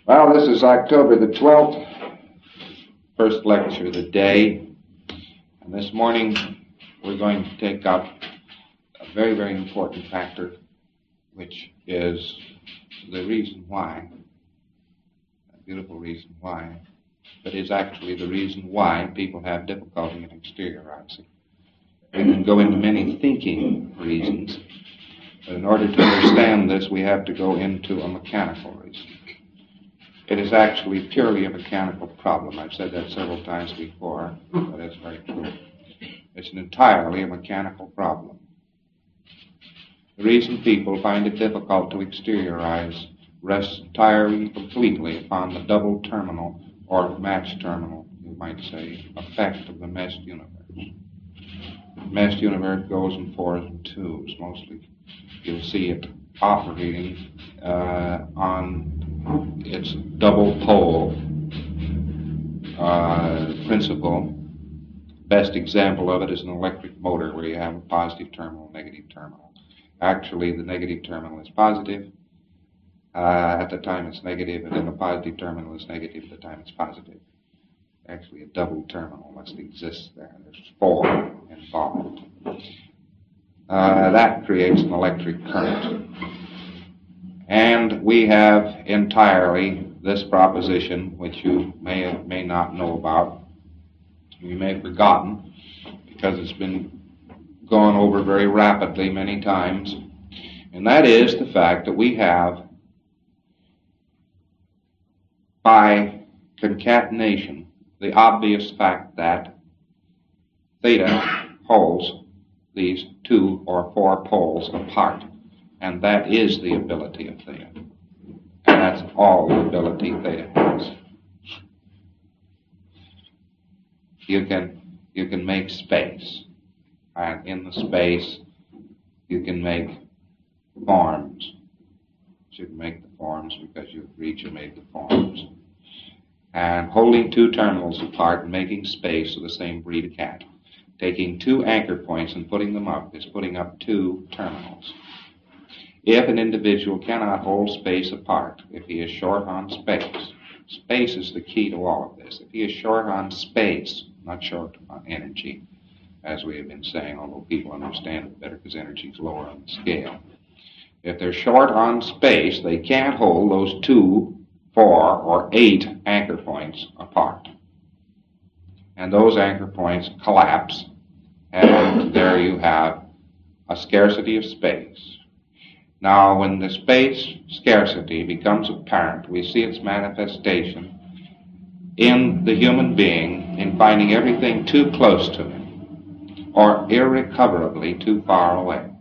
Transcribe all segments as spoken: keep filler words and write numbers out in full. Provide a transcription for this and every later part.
Well, this is October the twelfth, first lecture of the day, and this morning we're going to take up a very, very important factor, which is the reason why, a beautiful reason why, but is actually the reason why people have difficulty in exteriorizing. We can go into many thinking reasons, but in order to understand this, we have to go into a mechanical reason. It is actually purely a mechanical problem. I've said that several times before, but that's very true. It's an entirely a mechanical problem. The reason people find it difficult to exteriorize rests entirely and completely upon the double terminal, or match terminal, you might say, effect of the meshed universe. The meshed universe goes in fours and twos, mostly. You'll see it operating uh, on its double pole uh, principle. Best example of it is an electric motor where you have a positive terminal, negative terminal. Actually, the negative terminal is positive uh, at the time it's negative, and then the positive terminal is negative at the time it's positive. Actually, a double terminal must exist there. There's four involved. Uh, that creates an electric current. And we have entirely this proposition, which you may or may not know about, you may have forgotten, because it's been gone over very rapidly many times, and that is the fact that we have, by concatenation, the obvious fact that theta holds these two or four poles apart. And that is the ability of theta. And that's all the ability theta has. You can, you can make space. And in the space, you can make forms. You can make the forms because you've reached and made the forms. And holding two terminals apart and making space of the same breed of cat. Taking two anchor points and putting them up is putting up two terminals. If an individual cannot hold space apart, if he is short on space, space is the key to all of this. If he is short on space, not short on energy, as we have been saying, although people understand it better because energy is lower on the scale. If they're short on space, they can't hold those two, four, or eight anchor points apart. And those anchor points collapse, and there you have a scarcity of space. Now, when the space scarcity becomes apparent, we see its manifestation in the human being in finding everything too close to him or irrecoverably too far away.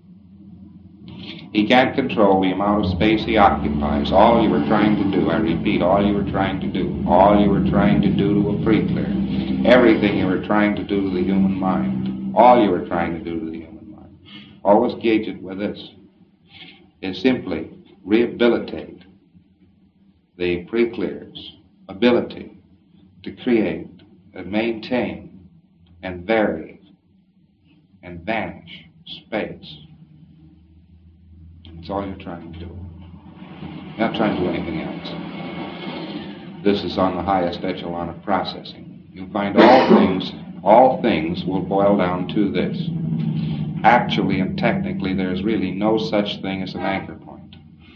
He can't control the amount of space he occupies. All you were trying to do, I repeat, all you were trying to do, all you were trying to do to a pre-clear, everything you were trying to do to the human mind, all you were trying to do to the human mind, always gauge it with this, is simply rehabilitate the pre-clear's ability to create and maintain and vary and vanish space. That's all you're trying to do. You're not trying to do anything else. This is on the highest echelon of processing. You'll find all things, all things will boil down to this. Actually and technically, there's really no such thing as an anchor point.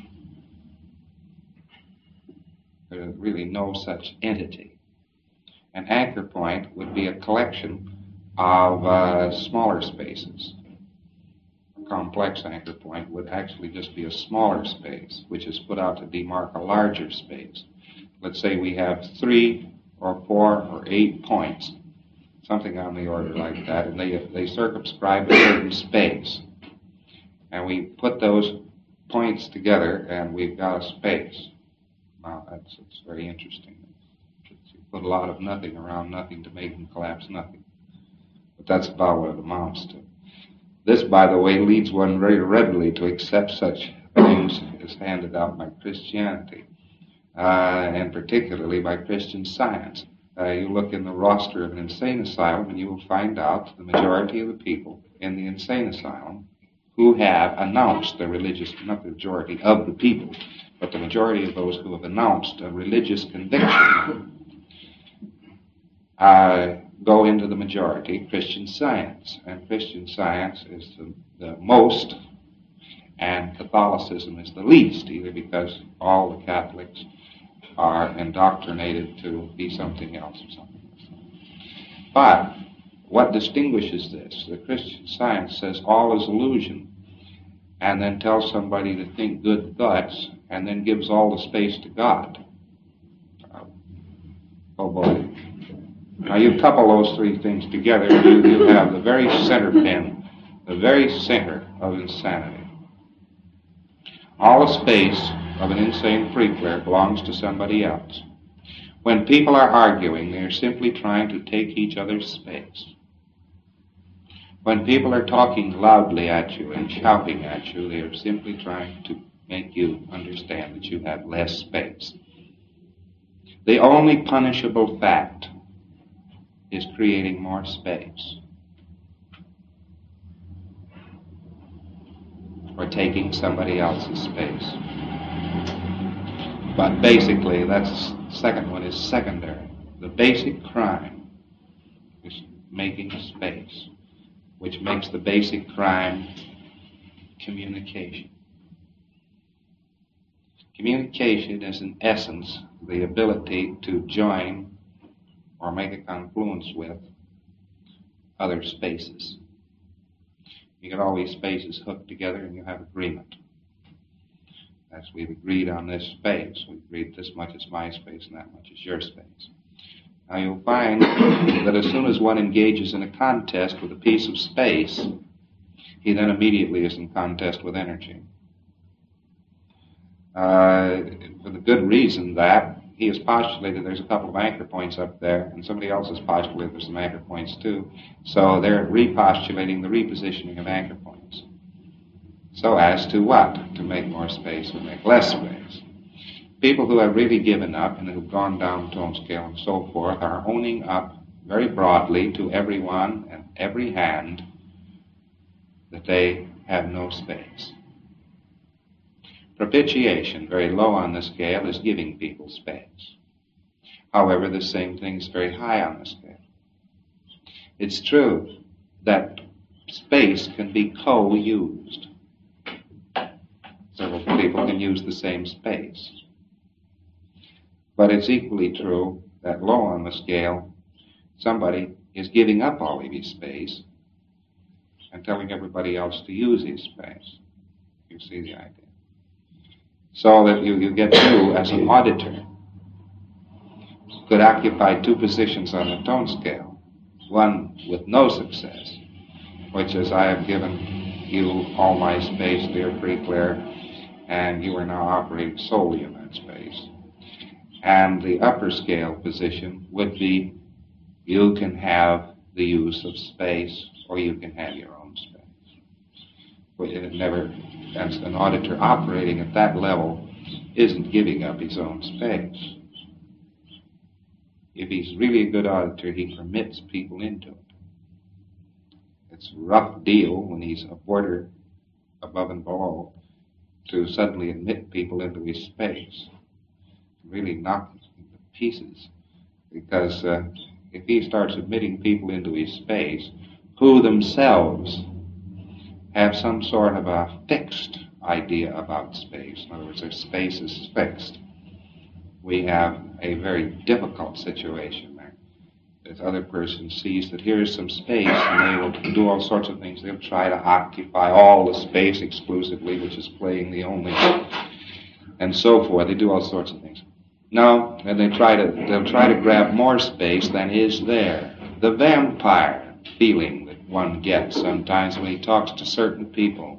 There's really no such entity. An anchor point would be a collection of uh, smaller spaces. A complex anchor point would actually just be a smaller space, which is put out to demark a larger space. Let's say we have three or four or eight points, something on the order like that, and they they circumscribe a certain space. And we put those points together, and we've got a space. Wow, that's it's very interesting. You put a lot of nothing around nothing to make them collapse nothing. But that's about what it amounts to. This, by the way, leads one very readily to accept such things as handed out by Christianity, uh, and particularly by Christian Science. Uh, you look in the roster of an insane asylum and you will find out the majority of the people in the insane asylum who have announced the religious, not the majority of the people, but the majority of those who have announced a religious conviction, uh, go into the majority, Christian Science. And Christian Science is the, the most, and Catholicism is the least, either because all the Catholics are indoctrinated to be something else or something else. But what distinguishes this? The Christian Science says all is illusion, and then tells somebody to think good thoughts, and then gives all the space to God. Uh, oh boy. Now you couple those three things together, you, you have the very center pin, the very center of insanity. All the space of an insane freak-flair belongs to somebody else. When people are arguing, they are simply trying to take each other's space. When people are talking loudly at you and shouting at you, they are simply trying to make you understand that you have less space. The only punishable fact is creating more space, or taking somebody else's space. But basically, that's the second one is secondary. The basic crime is making space, which makes the basic crime communication. Communication is, in essence, the ability to join or make a confluence with other spaces. You get all these spaces hooked together and you have agreement. As we've agreed on this space, we've agreed this much is my space and that much is your space. Now you'll find that as soon as one engages in a contest with a piece of space, he then immediately is in contest with energy. Uh, for the good reason that he has postulated there's a couple of anchor points up there, and somebody else has postulated there's some anchor points too. So they're repostulating the repositioning of anchor points. So as to what? To make more space or make less space. People who have really given up and who've gone down the tone scale and so forth are owning up very broadly to everyone and every hand that they have no space. Propitiation, very low on the scale, is giving people space. However, the same thing is very high on the scale. It's true that space can be co-used. Several people can use the same space. But it's equally true that low on the scale, somebody is giving up all of his space and telling everybody else to use his space. You see the idea? So that you, you get two as an auditor could occupy two positions on the tone scale. One with no success, which is I have given you all my space, dear freak-flair, and you are now operating solely in that space. And the upper scale position would be you can have the use of space or you can have your own space. But it never, as an auditor operating at that level, isn't giving up his own space. If he's really a good auditor, he permits people into it. It's a rough deal when he's a porter above and below to suddenly admit people into his space. Really knock him to pieces. Because uh, if he starts admitting people into his space who themselves have some sort of a fixed idea about space, in other words, their space is fixed, we have a very difficult situation there. This other person sees that here's some space and they will do all sorts of things. They'll try to occupy all the space exclusively, which is playing the only, and so forth. They do all sorts of things. No, and they try to, they'll try to grab more space than is there. The vampire feeling that one gets sometimes when he talks to certain people.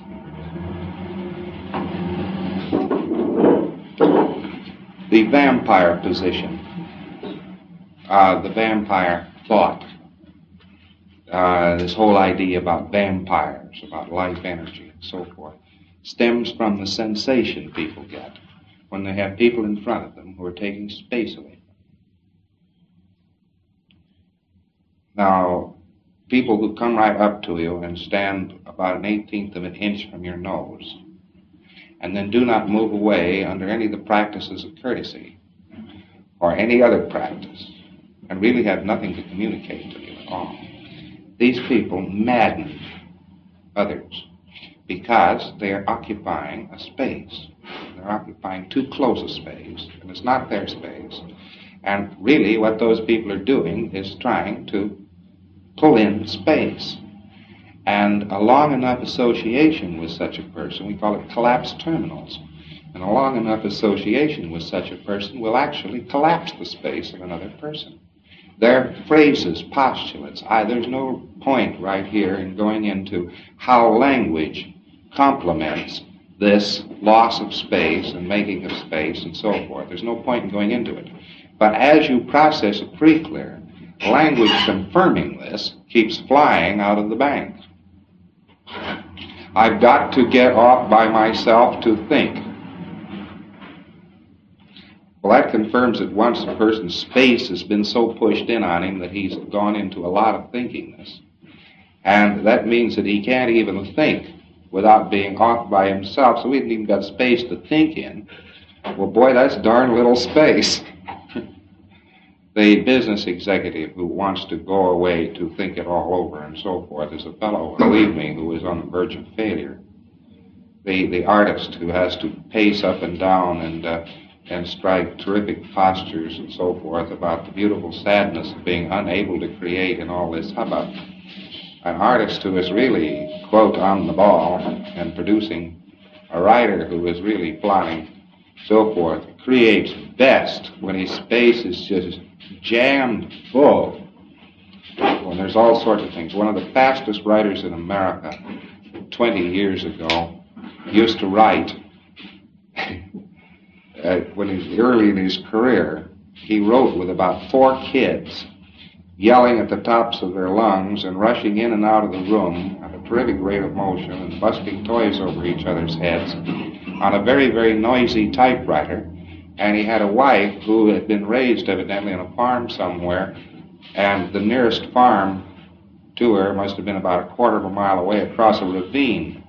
The vampire position, uh, the vampire thought, uh, this whole idea about vampires, about life energy and so forth, stems from the sensation people get when they have people in front of them who are taking space away from them. Now, people who come right up to you and stand about an eighteenth of an inch from your nose, and then do not move away under any of the practices of courtesy or any other practice, and really have nothing to communicate to you at all. These people madden others because they are occupying a space. They're occupying too close a space, and it's not their space. And really what those people are doing is trying to pull in space. And a long enough association with such a person, we call it collapsed terminals, and a long enough association with such a person will actually collapse the space of another person. Their phrases, postulates, I, there's no point right here in going into how language complements this loss of space and making of space and so forth. There's no point in going into it. But as you process a pre-clear, language confirming this keeps flying out of the bank. I've got to get off by myself to think. Well, that confirms at once a person's space has been so pushed in on him that he's gone into a lot of thinkingness. And that means that he can't even think without being off by himself, so he hasn't even got space to think in. Well, boy, that's darn little space. The business executive who wants to go away to think it all over and so forth is a fellow, believe me, who is on the verge of failure. The the artist who has to pace up and down and uh, and strike terrific postures and so forth about the beautiful sadness of being unable to create in all this hubbub. An artist who is really, quote, on the ball and producing, a writer who is really plotting, so forth, creates best when his space is just jammed full. When there's all sorts of things. One of the fastest writers in America twenty years ago used to write, uh, when he was early in his career, he wrote with about four kids, yelling at the tops of their lungs and rushing in and out of the room at a terrific rate of motion and busting toys over each other's heads on a very, very noisy typewriter. And he had a wife who had been raised evidently on a farm somewhere, and the nearest farm to her must have been about a quarter of a mile away across a ravine.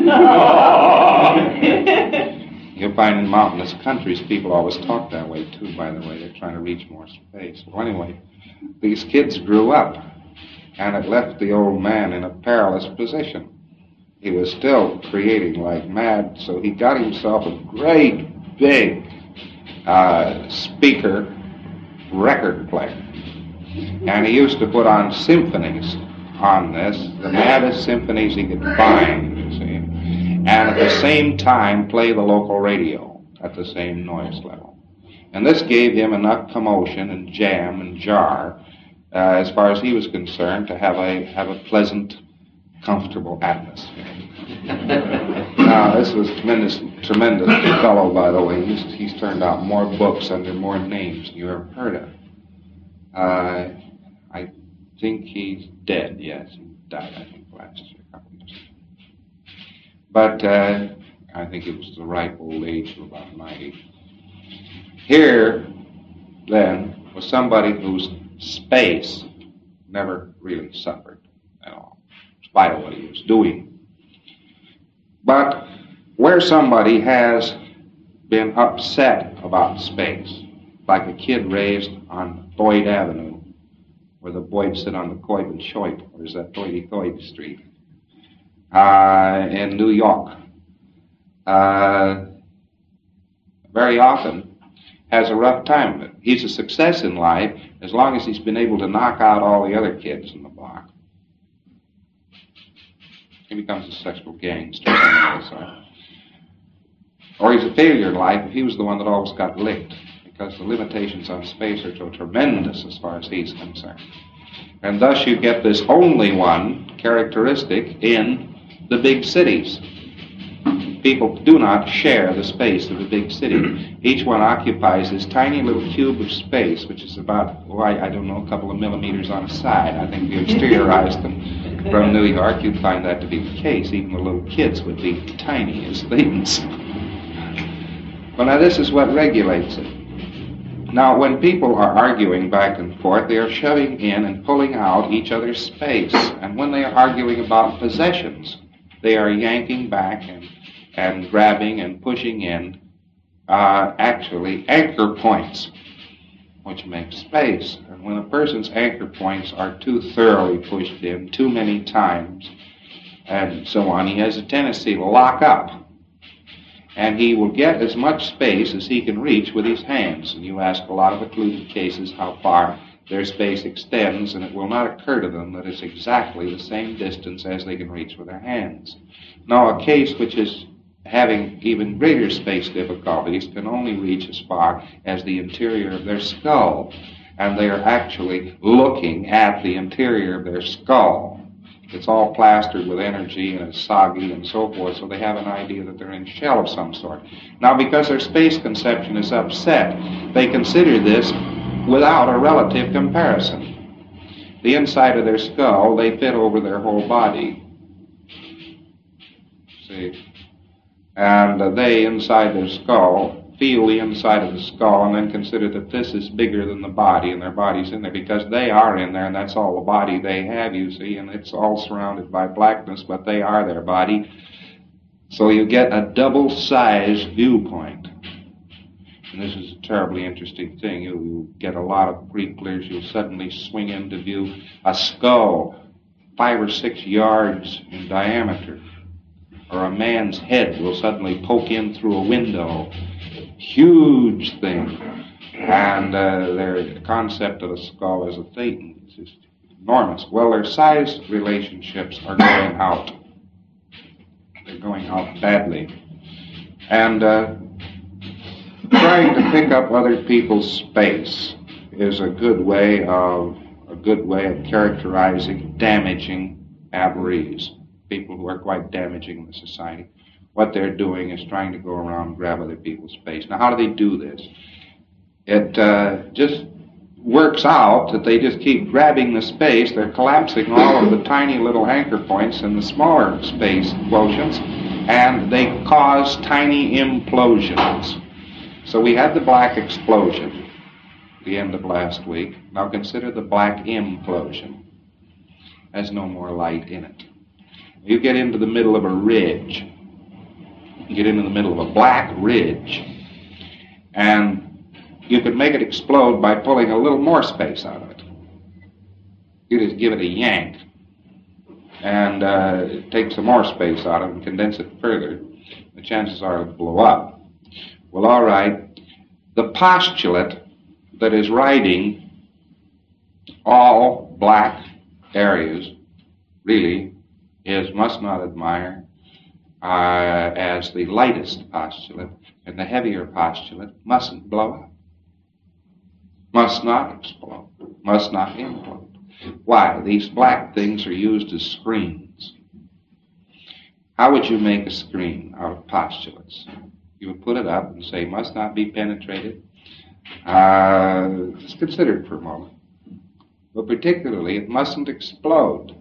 You'll find in mountainous countries people always talk that way too, by the way. They're trying to reach more space. Well, anyway, these kids grew up, and it left the old man in a perilous position. He was still creating like mad, so he got himself a great big uh, speaker record player. And he used to put on symphonies on this, the maddest symphonies he could find, you see, and at the same time play the local radio at the same noise level. And this gave him enough commotion and jam and jar, uh, as far as he was concerned, to have a have a pleasant, comfortable atmosphere. Now, this was tremendous, tremendous fellow, by the way. He's, he's turned out more books under more names than you ever heard of. Uh, I think he's dead, yes. He died, I think, last year, a couple years ago. But uh, I think it was the ripe old age of about ninety. Here, then, was somebody whose space never really suffered at all, in spite of what he was doing. But where somebody has been upset about space, like a kid raised on Boyd Avenue, where the Boyds sit on the Coit and Shoit, or is that Hoity-Toity Street, uh, in New York, uh, very often has a rough time of it. He's a success in life as long as he's been able to knock out all the other kids in the block. He becomes a sexual gangster or something of the sort. Or he's a failure in life if he was the one that always got licked, because the limitations on space are so tremendous as far as he's concerned. And thus you get this only one characteristic in the big cities. People do not share the space of the big city. Each one occupies this tiny little cube of space, which is about, oh, I, I don't know, a couple of millimeters on a side. I think if you exteriorize them from New York, you'd find that to be the case. Even the little kids would be tiny as things. Well, now this is what regulates it. Now, when people are arguing back and forth, they are shoving in and pulling out each other's space. And when they are arguing about possessions, they are yanking back and, and grabbing and pushing in uh, actually anchor points, which make space. And when a person's anchor points are too thoroughly pushed in too many times and so on, he has a tendency to lock up. And he will get as much space as he can reach with his hands. And you ask a lot of occluded cases how far their space extends, and it will not occur to them that it's exactly the same distance as they can reach with their hands. Now, a case which is having even greater space difficulties can only reach as far as the interior of their skull, and they are actually looking at the interior of their skull. It's all plastered with energy and it's soggy and so forth, so they have an idea that they're in a shell of some sort. Now, because their space conception is upset, they consider this without a relative comparison. The inside of their skull, they fit over their whole body. See? And uh, they, inside their skull, feel the inside of the skull and then consider that this is bigger than the body, and their body's in there because they are in there, and that's all the body they have, you see, and it's all surrounded by blackness, but they are their body. So you get a double-sized viewpoint. And this is a terribly interesting thing. You, you get a lot of pre-clears. You'll suddenly swing into view a skull five or six yards in diameter, or a man's head will suddenly poke in through a window. Huge thing. And uh, their concept of the skull as a thing is just enormous. Well, their size relationships are going out. They're going out badly. And uh, trying to pick up other people's space is a good way of a good way of characterizing damaging aberrees, people who are quite damaging in the society. What they're doing is trying to go around and grab other people's space. Now, how do they do this? It uh, just works out that they just keep grabbing the space. They're collapsing all of the tiny little anchor points in the smaller space quotients, and they cause tiny implosions. So we had the black explosion the end of last week. Now consider the black implosion. There's no more light in it. You get into the middle of a ridge. You get into the middle of a black ridge, and you could make it explode by pulling a little more space out of it. You just give it a yank and uh, take some more space out of it and condense it further. The chances are it'll blow up. Well, all right. The postulate that is writing all black areas really is must not admire uh, as the lightest postulate, and the heavier postulate mustn't blow up. Must not explode. Must not implode. Why? These black things are used as screens. How would you make a screen out of postulates? You would put it up and say, must not be penetrated. Uh, just consider it for a moment. But particularly, it mustn't explode.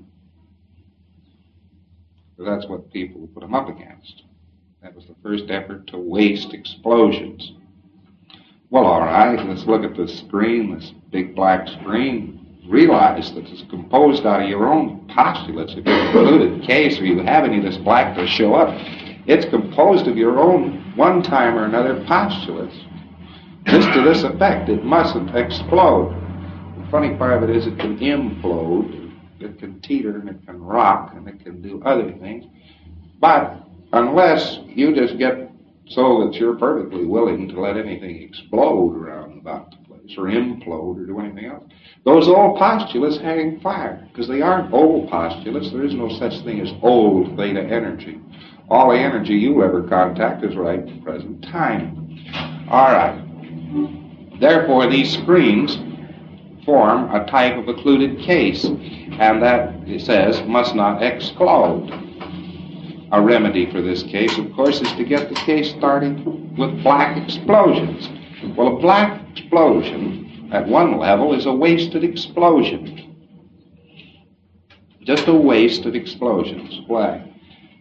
So that's what people put them up against. That was the first effort to waste explosions. Well, all right, let's look at this screen, this big black screen. Realize that it's composed out of your own postulates. If you've included case or you have any of this black to show up, it's composed of your own one time or another postulates. Just to this effect, it mustn't explode. The funny part of it is it can implode, it can teeter, and it can rock, and it can do other things. But unless you just get so that you're perfectly willing to let anything explode around about the place, or implode, or do anything else, those old postulates hang fire, because they aren't old postulates. There is no such thing as old theta energy. All the energy you ever contact is right at the present time. All right. Therefore, these screens form a type of occluded case, and that, it says, must not explode. A remedy for this case, of course, is to get the case started with black explosions. Well, a black explosion at one level is a wasted explosion. Just a waste of explosions. Why?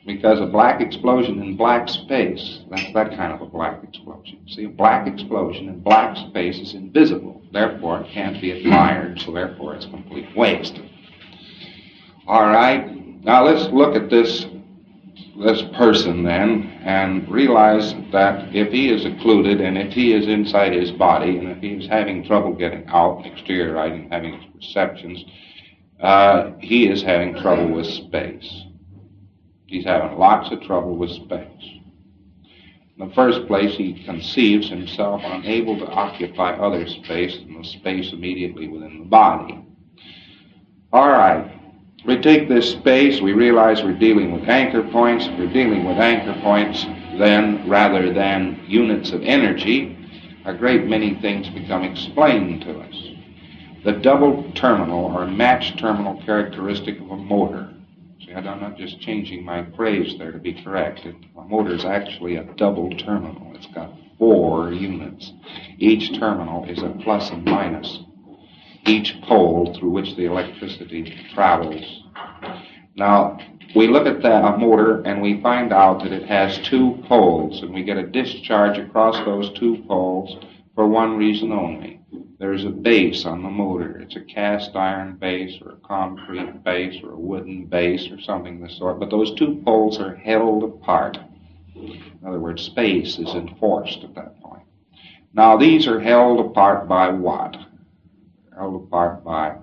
Because a black explosion in black space, that's that kind of a black explosion. See, a black explosion in black space is invisible. Therefore, it can't be admired, so therefore it's complete waste. All right, now let's look at this, this person then and realize that if he is occluded and if he is inside his body and if he is having trouble getting out, exteriorizing, having his perceptions, uh, he is having trouble with space. He's having lots of trouble with space. In the first place, he conceives himself unable to occupy other space than the space immediately within the body. All right, we take this space, we realize we're dealing with anchor points. If we're dealing with anchor points, then rather than units of energy, a great many things become explained to us. The double terminal or matched terminal characteristic of a motor. I'm not just changing my phrase there to be correct. It, a motor is actually a double terminal. It's got four units. Each terminal is a plus and minus. Each pole through which the electricity travels. Now, we look at that motor and we find out that it has two poles, and we get a discharge across those two poles for one reason only. There's a base on the motor. It's a cast iron base or a concrete base or a wooden base or something of the sort. But those two poles are held apart. In other words, space is enforced at that point. Now, these are held apart by what? Held apart by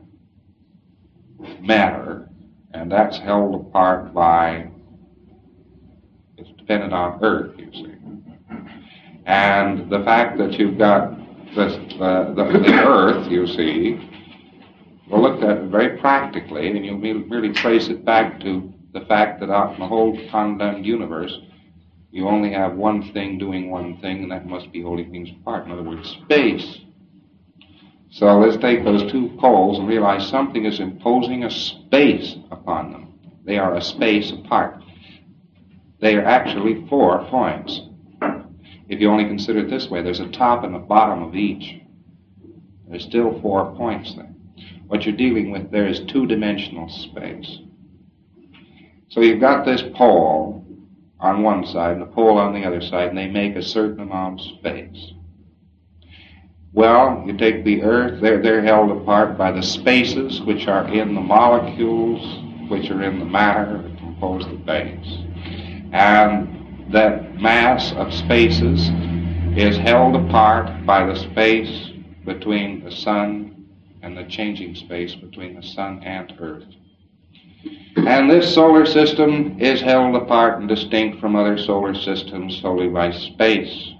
matter. And that's held apart by, it's dependent on Earth, you see. And the fact that you've got This, uh, the, the Earth, you see, we'll look at it very practically, and you'll merely trace it back to the fact that out in the whole condemned universe, you only have one thing doing one thing, and that must be holding things apart. In other words, space. So let's take those two poles and realize something is imposing a space upon them. They are a space apart. They are actually four points. If you only consider it this way, there's a top and a bottom of each. There's still four points there. What you're dealing with there is two-dimensional space. So you've got this pole on one side and a pole on the other side, and they make a certain amount of space. Well, you take the Earth, they're, they're held apart by the spaces which are in the molecules, which are in the matter that compose the base. And that mass of spaces is held apart by the space between the sun and the changing space between the sun and Earth. And this solar system is held apart and distinct from other solar systems solely by space.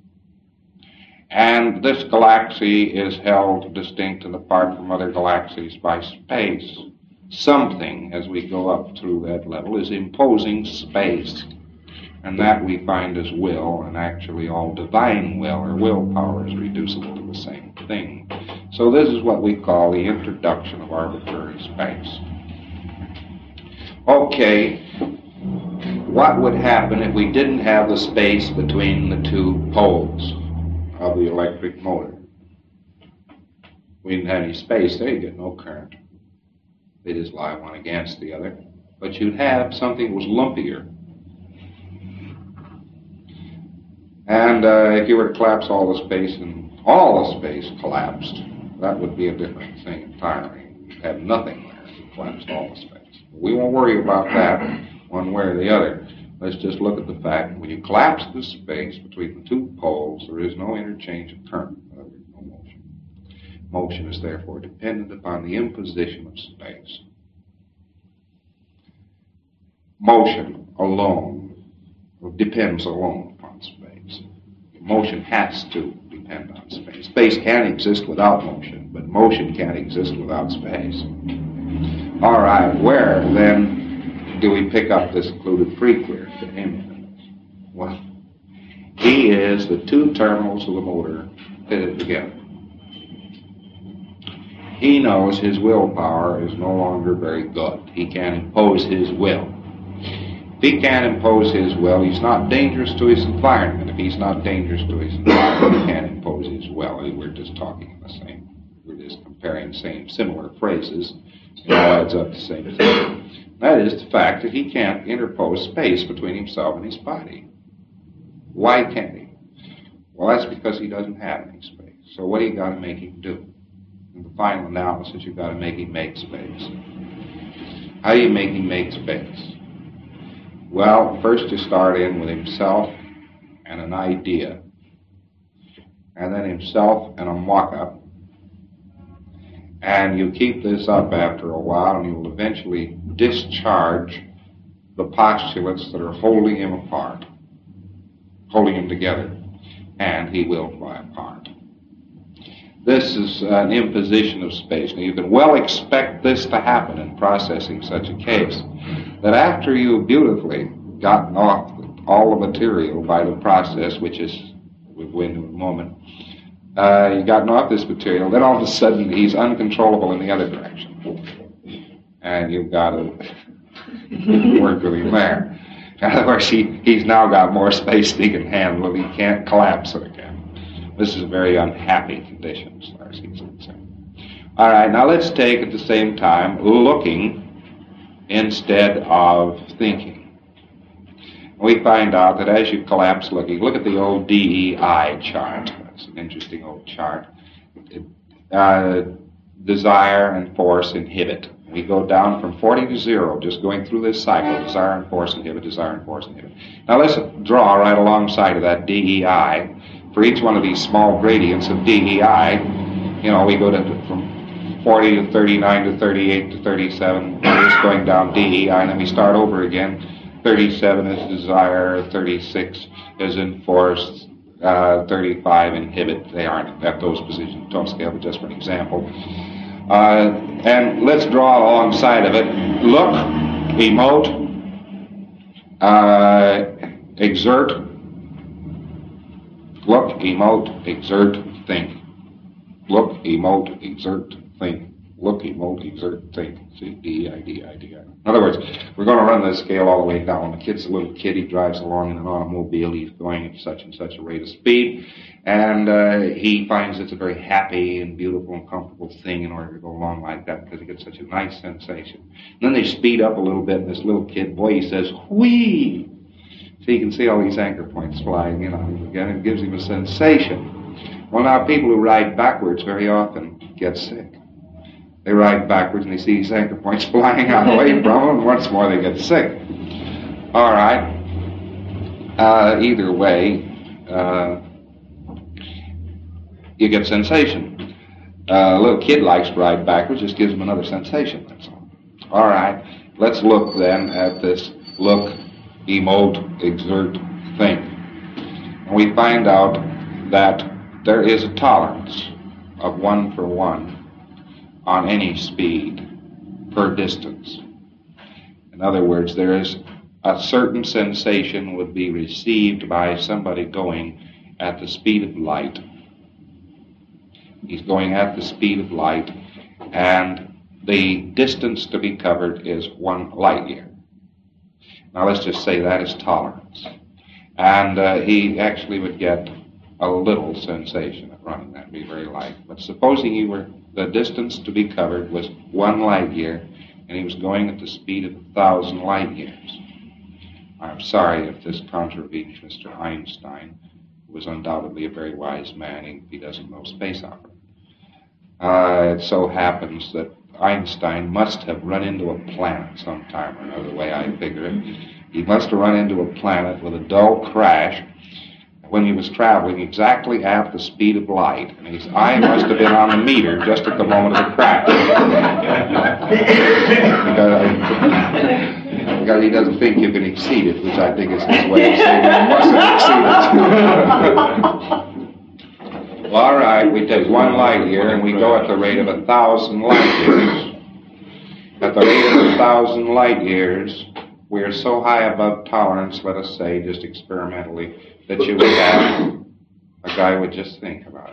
And this galaxy is held distinct and apart from other galaxies by space. Something, as we go up through that level, is imposing space. And that we find as will, and actually all divine will or willpower is reducible to the same thing. So this is what we call the introduction of arbitrary space. Okay, what would happen if we didn't have the space between the two poles of the electric motor? We didn't have any space there, you get no current. They just lie one against the other. But you'd have something that was lumpier. And uh, if you were to collapse all the space and all the space collapsed, that would be a different thing entirely. You'd have nothing there if you collapsed all the space. We won't worry about that one way or the other. Let's just look at the fact that when you collapse the space between the two poles, there is no interchange of current. There is no motion. Motion is therefore dependent upon the imposition of space. Motion alone depends alone upon space. Motion has to depend on space. Space can exist without motion, but motion can't exist without space. All right, where then do we pick up this occluded frequency to him? Well, he is the two terminals of the motor fitted together. He knows his willpower is no longer very good. He can't impose his will. If he can't impose his will, he's not dangerous to his environment. If he's not dangerous to his environment, he can't impose his will. We're just talking the same. We're just comparing same similar phrases It all adds up to the same thing. That is the fact that he can't interpose space between himself and his body. Why can't he? Well, that's because he doesn't have any space. So what do you got to make him do? In the final analysis, you've got to make him make space. How do you make him make space? Well, first you start in with himself and an idea, and then himself and a mock-up, and you keep this up after a while, and you'll eventually discharge the postulates that are holding him apart, holding him together, and he will fly apart. This is an imposition of space. Now, you can well expect this to happen in processing such a case, that after you've beautifully gotten off all the material by the process, which is, we'll go into in a moment, uh, you've gotten off this material, then all of a sudden he's uncontrollable in the other direction. And you've got to work with him there. In other words, he, he's now got more space than he can handle, and he can't collapse it again. This is a very unhappy condition, as far as he's concerned. All right, now let's take at the same time looking instead of thinking. We find out that as you collapse looking, look at the old D E I chart. It's an interesting old chart. Uh, desire and force inhibit. We go down from forty to zero, just going through this cycle. Desire and force inhibit, desire and force inhibit. Now let's draw right alongside of that D E I. For each one of these small gradients of D E I, you know, we go to from forty to thirty-nine to thirty-eight to thirty-seven. We're just going down D E I, and then we start over again. thirty-seven is desire, thirty-six is in force, uh, thirty-five inhibit. They aren't at those positions. Don't scale, but just for an example. Uh, and let's draw alongside of it. Look, emote, uh, exert. Look, emote, exert, think. Look, emote, exert, think. Look, emote, exert, think. See, D I D I D I. In other words, we're going to run this scale all the way down. When the kid's a little kid, he drives along in an automobile. He's going at such and such a rate of speed. And uh, he finds it's a very happy and beautiful and comfortable thing in order to go along like that because he gets such a nice sensation. And then they speed up a little bit, and this little kid, boy, he says, whee! So you can see all these anchor points flying in on him again. It gives him a sensation. Well, now, people who ride backwards very often get sick. They ride backwards and they see these anchor points flying out away from them, and once more they get sick. All right. Uh, either way, uh, you get sensation. Uh, a little kid likes to ride backwards, just gives him another sensation, that's all. All right. Let's look then at this look, emote, exert, think. And we find out that there is a tolerance of one for one on any speed per distance. In other words, there is a certain sensation would be received by somebody going at the speed of light. He's going at the speed of light, and the distance to be covered is one light year. Now let's just say that is tolerance. And uh, he actually would get a little sensation of running. That would be very light. But supposing he were, the distance to be covered was one light year, and he was going at the speed of a thousand light years. I'm sorry if this contravenes Mister Einstein, who was undoubtedly a very wise man, if he doesn't know space opera. Uh, it so happens that Einstein must have run into a planet sometime or another, the way I figure it. He must have run into a planet with a dull crash when he was traveling exactly at the speed of light. And his eye must have been on the meter just at the moment of the crash. because, because he doesn't think you can exceed it, which I think is his way of saying you mustn't exceed it. Well, all right, we take one light year and we go at the rate of a thousand light years. At the rate of a thousand light years, we are so high above tolerance, let us say, just experimentally, that you would have, a guy would just think about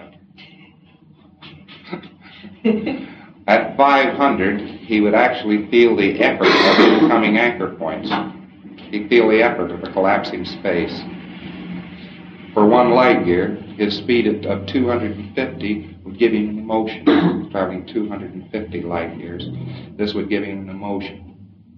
it. At five hundred, he would actually feel the effort of becoming anchor points. He'd feel the effort of a collapsing space. for one light year, his speed at, of two hundred fifty would give him an emotion. Traveling two hundred fifty light years, this would give him an emotion.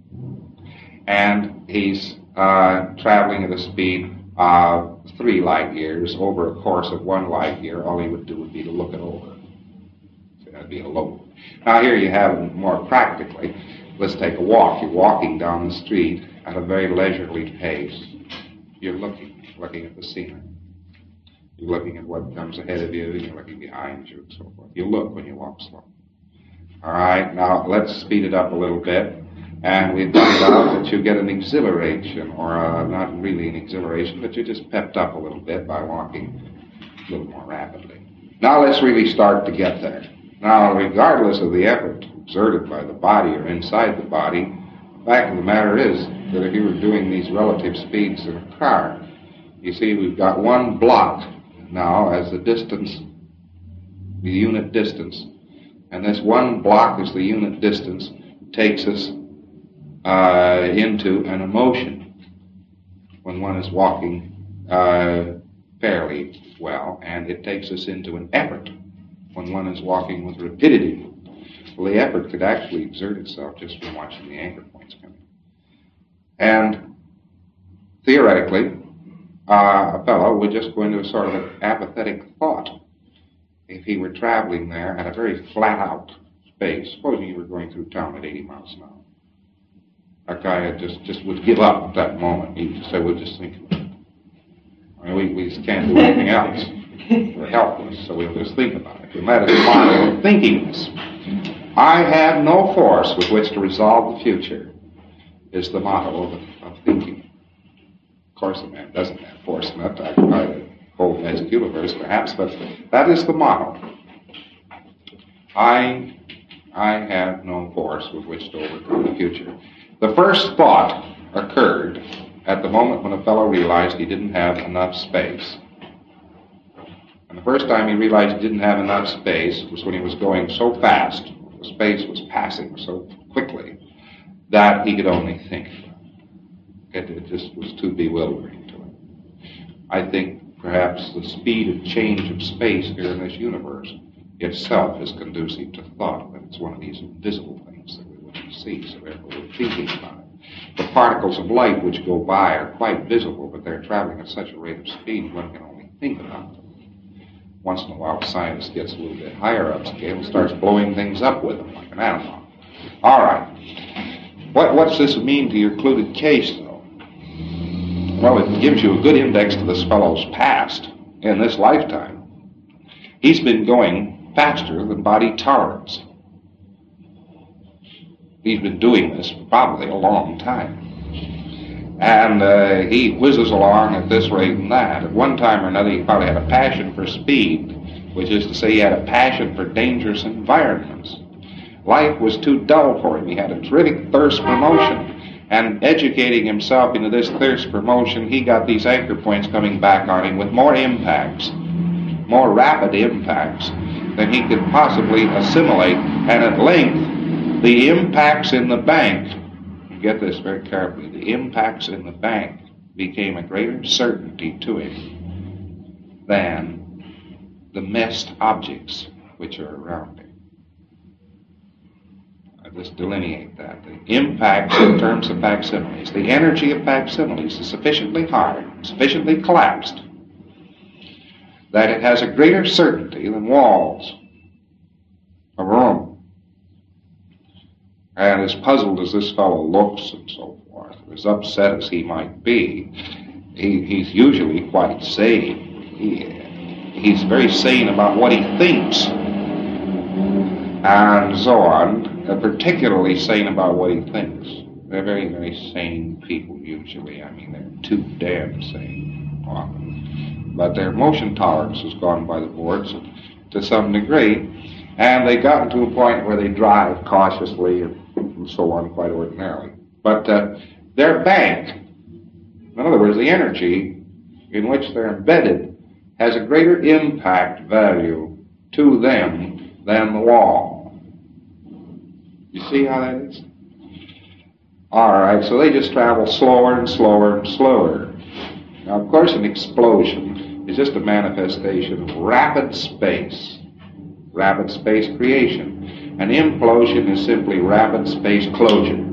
And he's uh, traveling at a speed of three light years over a course of one light year. All he would do would be to look it over. So that'd be a low. Now here you have it more practically. Let's take a walk. You're walking down the street at a very leisurely pace. You're looking, looking at the scenery. You're looking at what comes ahead of you, you're looking behind you, and so forth. You look when you walk slow. All right, now let's speed it up a little bit, and we find out that you get an exhilaration, or a, not really an exhilaration, but you're just pepped up a little bit by walking a little more rapidly. Now let's really start to get there. Now, regardless of the effort exerted by the body or inside the body, the fact of the matter is that if you were doing these relative speeds in a car, you see we've got one block now as the distance, the unit distance, and this one block as the unit distance takes us uh, into an emotion when one is walking uh, fairly well, and it takes us into an effort when one is walking with rapidity. Well, the effort could actually exert itself just from watching the anchor points come in. And theoretically, uh, a fellow would just go into a sort of an apathetic thought if he were traveling there at a very flat-out pace. Supposing you were going through town at eighty miles an hour. That guy had just, just would give up at that moment. He'd just say, we'll just think about it. I mean, we, we just can't do anything else. We're helpless, so we'll just think about it. And that is the motto of thinkingness. I have no force with which to resolve the future, is the motto of, of thinking. Of course, a man doesn't have force enough to occupy the whole magic universe, perhaps, but that is the motto. I, I have no force with which to overcome the future. The first thought occurred at the moment when a fellow realized he didn't have enough space. And the first time he realized he didn't have enough space was when he was going so fast, the space was passing so quickly, that he could only think. It, it just was too bewildering to him. I think perhaps the speed of change of space here in this universe itself is conducive to thought, but it's one of these invisible things that we wouldn't see, so therefore we're thinking about it. The particles of light which go by are quite visible, but they're traveling at such a rate of speed one can only think about them. Once in a while, a scientist gets a little bit higher up scale and starts blowing things up with them, like an atom. All right. What, what's this mean to your occluded case, though? Well, it gives you a good index to this fellow's past in this lifetime. He's been going faster than body tolerance. He's been doing this for probably a long time. And uh, he whizzes along at this rate and that. At one time or another, he probably had a passion for speed, which is to say he had a passion for dangerous environments. Life was too dull for him. He had a terrific thirst for motion. And educating himself into this thirst for motion, he got these anchor points coming back on him with more impacts, more rapid impacts than he could possibly assimilate. And at length, the impacts in the bank, get this very carefully, the impacts in the bank became a greater certainty to him than the messed objects which are around him. I just delineate that. The impacts in terms of facsimiles, the energy of facsimiles is sufficiently high, sufficiently collapsed, that it has a greater certainty than walls of a room. And as puzzled as this fellow looks and so forth, as upset as he might be, he, he's usually quite sane. He, he's very sane about what he thinks, and so on, uh, particularly sane about what he thinks. They're very, very sane people usually. I mean, they're too damn sane often. But their motion tolerance has gone by the boards to some degree, and they've gotten to a point where they drive cautiously and, and so on quite ordinarily. But uh, their bank, in other words, the energy in which they're embedded, has a greater impact value to them than the wall. You see how that is? All right, so they just travel slower and slower and slower. Now, of course, an explosion is just a manifestation of rapid space, rapid space creation. An implosion is simply rapid space closure.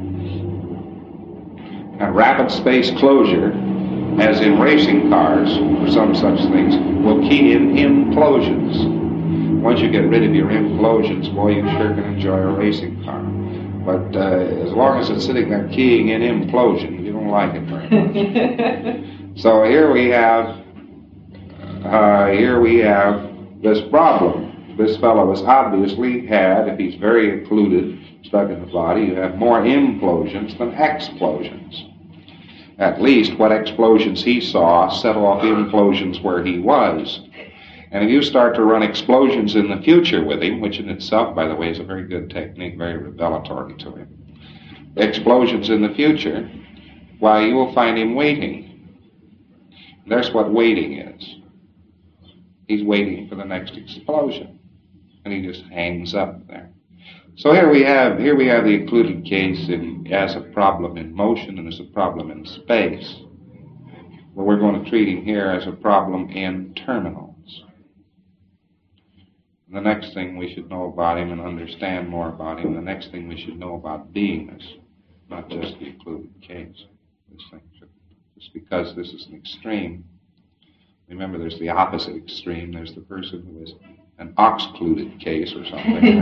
And rapid space closure, as in racing cars or some such things, will key in implosions. Once you get rid of your implosions, boy, you sure can enjoy a racing car. But uh, as long as it's sitting there keying in implosion, you don't like it very much. So here we have, uh, here we have this problem. This fellow has obviously had, if he's very occluded, stuck in the body, you have more implosions than explosions. At least what explosions he saw set off implosions where he was. And if you start to run explosions in the future with him, which in itself, by the way, is a very good technique, very revelatory to him, explosions in the future, why, you will find him waiting. And that's what waiting is. He's waiting for the next explosion. And he just hangs up there. So here we have here we have the occluded case in, as a problem in motion and as a problem in space. Well, we're going to treat him here as a problem in terminals. And the next thing we should know about him and understand more about him, the next thing we should know about beingness, not just the occluded case. This thing should, just because this is an extreme, remember there's the opposite extreme. There's the person who is an occluded case or something.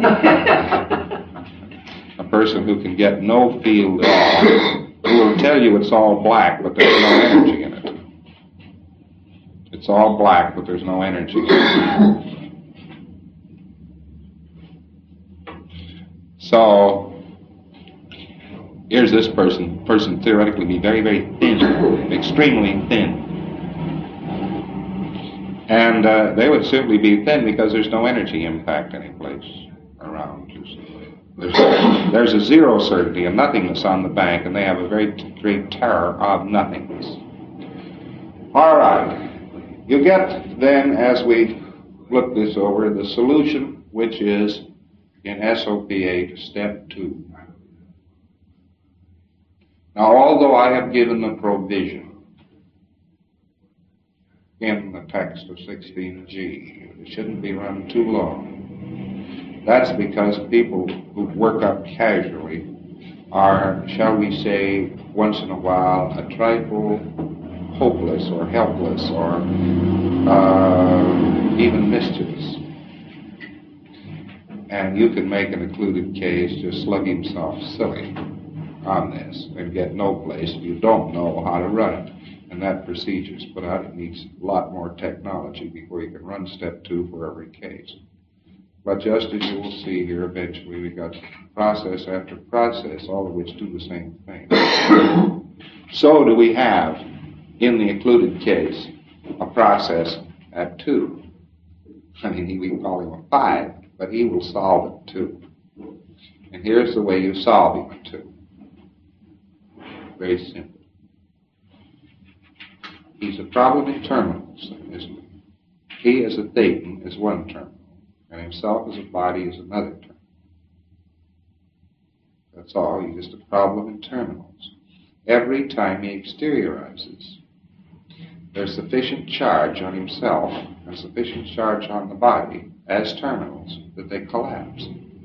A person who can get no field at all, who will tell you it's all black, but there's no energy in it. It's all black, but there's no energy in it. So, here's this person, person theoretically be very, very thin, extremely thin. And uh, they would simply be thin because there's no energy impact anyplace around. There's, there's a zero certainty and nothingness on the bank, and they have a very t- great terror of nothingness. All right. You get then, as we look this over, the solution, which is in S O P eight, step two. Now, although I have given the provision in the text of sixteen G, it shouldn't be run too long. That's because people who work up casually are, shall we say, once in a while, a trifle hopeless or helpless or uh, even mischievous. And you can make an occluded case, just slug himself silly on this and get no place if you don't know how to run it. And that procedure's put out. It needs a lot more technology before you can run step two for every case. But just as you will see here, eventually we've got process after process, all of which do the same thing. So do we have, in the occluded case, a process at two. I mean, we can call him a five, but he will solve it too. And here's the way you solve him too. Very simple. He's a problem in terminals, isn't he? He as a thetan is one terminal, and himself as a body is another terminal. That's all. He's just a problem in terminals. Every time he exteriorizes, there's sufficient charge on himself and sufficient charge on the body as terminals that they collapse.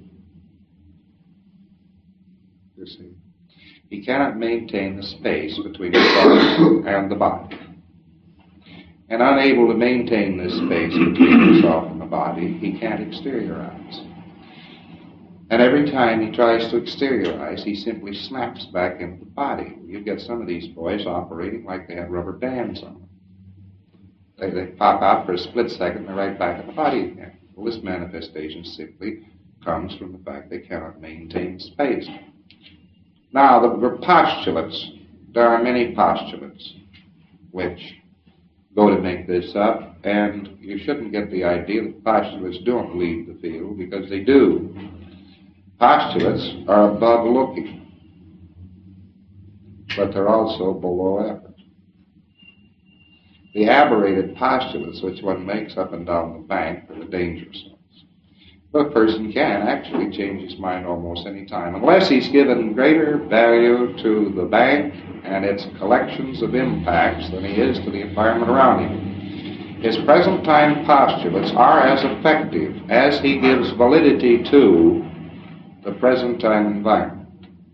You see? He cannot maintain the space between himself and the body. And unable to maintain this space between himself and the body, he can't exteriorize. And every time he tries to exteriorize, he simply snaps back into the body. You get some of these boys operating like they had rubber bands on them. They, they pop out for a split second, they're right back in the body again. Well, this manifestation simply comes from the fact they cannot maintain space. Now, the, the postulates, there are many postulates which go to make this up, and you shouldn't get the idea that postulates don't lead the field, because they do. Postulates are above looking, but they're also below effort. The aberrated postulates which one makes up and down the bank are the dangerous ones. But a person can actually change his mind almost any time, unless he's given greater value to the bank and its collections of impacts than he is to the environment around him. his present time postulates are as effective as he gives validity to the present time environment,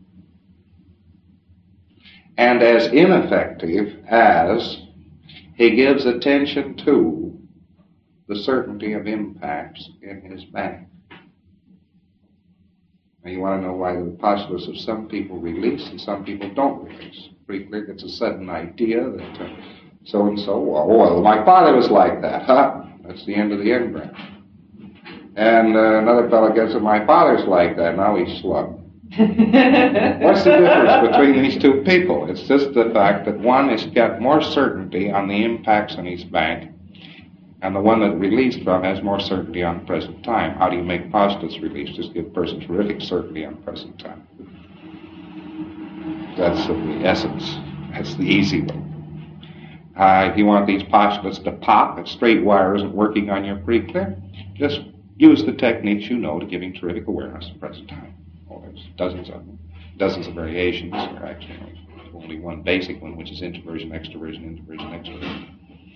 and as ineffective as he gives attention to the certainty of impacts in his bank. Now you want to know why the postulates of some people release and some people don't release. Frequently gets a sudden idea that uh, so-and-so, well, well, my father was like that, huh? That's the end of the engram. And uh, another fellow gets it, my father's like that, now he's slugged. What's the difference between these two people? It's just the fact that one has got more certainty on the impacts in his bank, and the one that released from has more certainty on present time. How do you make postulates release? Just give a person terrific certainty on present time. That's the essence. That's the easy one. Uh, if you want these postulates to pop, if straight wire isn't working on your pre-clear, just use the techniques you know to give him terrific awareness of present time. Oh, there's dozens of them. Dozens of variations. There are actually only one basic one, which is introversion, extroversion, introversion, extroversion.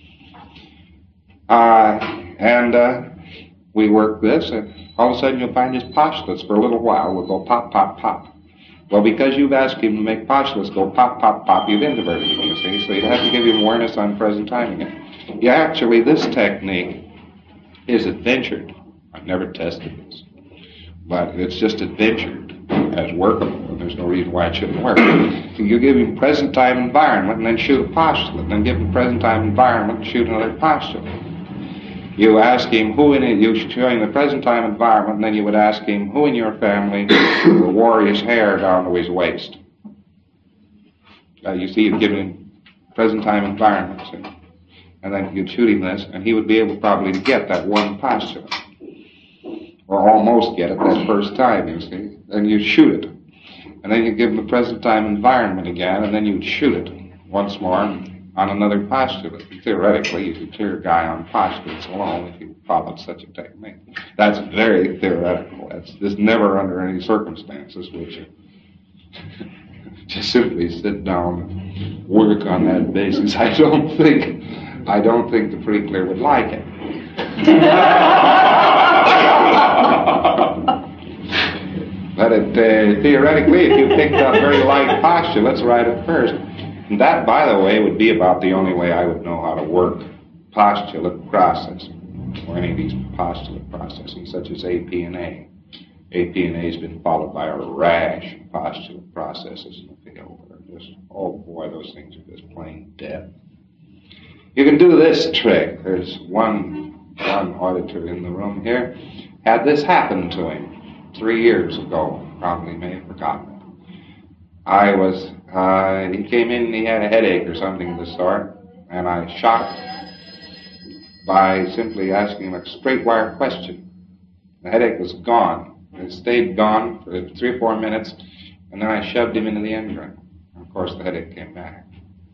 Uh, and uh, we work this, and all of a sudden you'll find his postulates for a little while will go pop, pop, pop. Well, because you've asked him to make postulates go pop, pop, pop, you've introverted him, you see, so you have to give him awareness on present time again. Yeah, actually, this technique is adventured. I've never tested this, but it's just adventured as workable, and there's no reason why it shouldn't work. You give him present time environment and then shoot a postulate, and then give him present time environment and shoot another postulate. You ask him who in it, you show him the present time environment, and then you would ask him who in your family wore his hair down to his waist. Uh, you see, you've given him present time environment, see? And then you'd shoot him this, and he would be able probably to get that one postulate, or almost get it that first time, you see. Then you'd shoot it, and then you'd give him the present time environment again, and then you'd shoot it once more on another postulate. Theoretically, you could clear a guy on postulates alone if you followed such a technique. That's very theoretical. That's just never under any circumstances would you just simply sit down and work on that basis. I don't think, I don't think the pre-clear would like it. But it, uh, theoretically, if you picked up very light postulates right at first, and that, by the way, would be about the only way I would know how to work postulate processing, or any of these postulate processing, such as A P and A. A P and A has been followed by a rash of postulate processes in the field that are just, oh boy, those things are just plain dead. You can do this trick. There's one, one auditor in the room here, had this happen to him three years ago, probably may have forgotten it. I was, uh, he came in and he had a headache or something of the sort, and I shot by simply asking him a straight wire question. The headache was gone. It stayed gone for three or four minutes, and then I shoved him into the engram. Of course, the headache came back.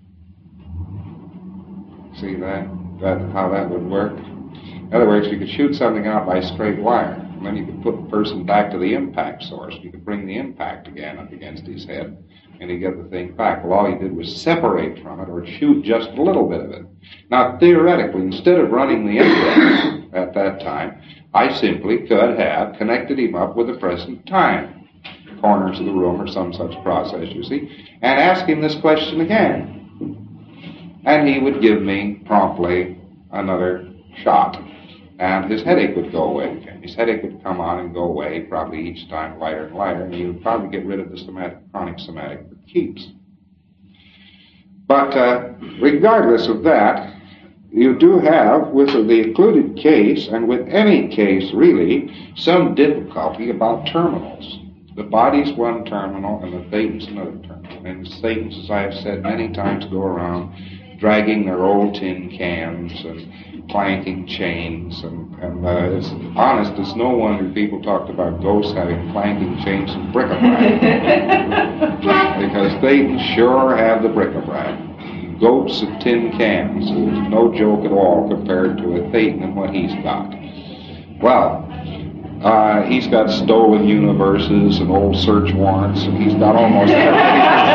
See that? That how that would work? In other words, you could shoot something out by straight wire, and then you could put the person back to the impact source. You could bring the impact again up against his head, and he'd get the thing back. Well, all he did was separate from it or shoot just a little bit of it. Now, theoretically, instead of running the engram at that time, I simply could have connected him up with the present time, corners of the room or some such process, you see, and ask him this question again. And he would give me promptly another shot. And his headache would go away again. His headache would come on and go away, probably each time lighter and lighter, and he would probably get rid of the somatic, chronic somatic that keeps. But uh, regardless of that, you do have, with the included case, and with any case really, some difficulty about terminals. The body's one terminal and the Thetans another terminal. And the Thetans, as I have said many times, go around dragging their old tin cans and clanking chains, and, and uh, it's honest, it's no wonder people talked about ghosts having clanking chains and bric-a-brac. Because Thetans sure have the bric-a-brac. Goats and tin cans. It's no joke at all compared to a Thetan and what he's got. Well, uh, he's got stolen universes and old search warrants, and he's got almost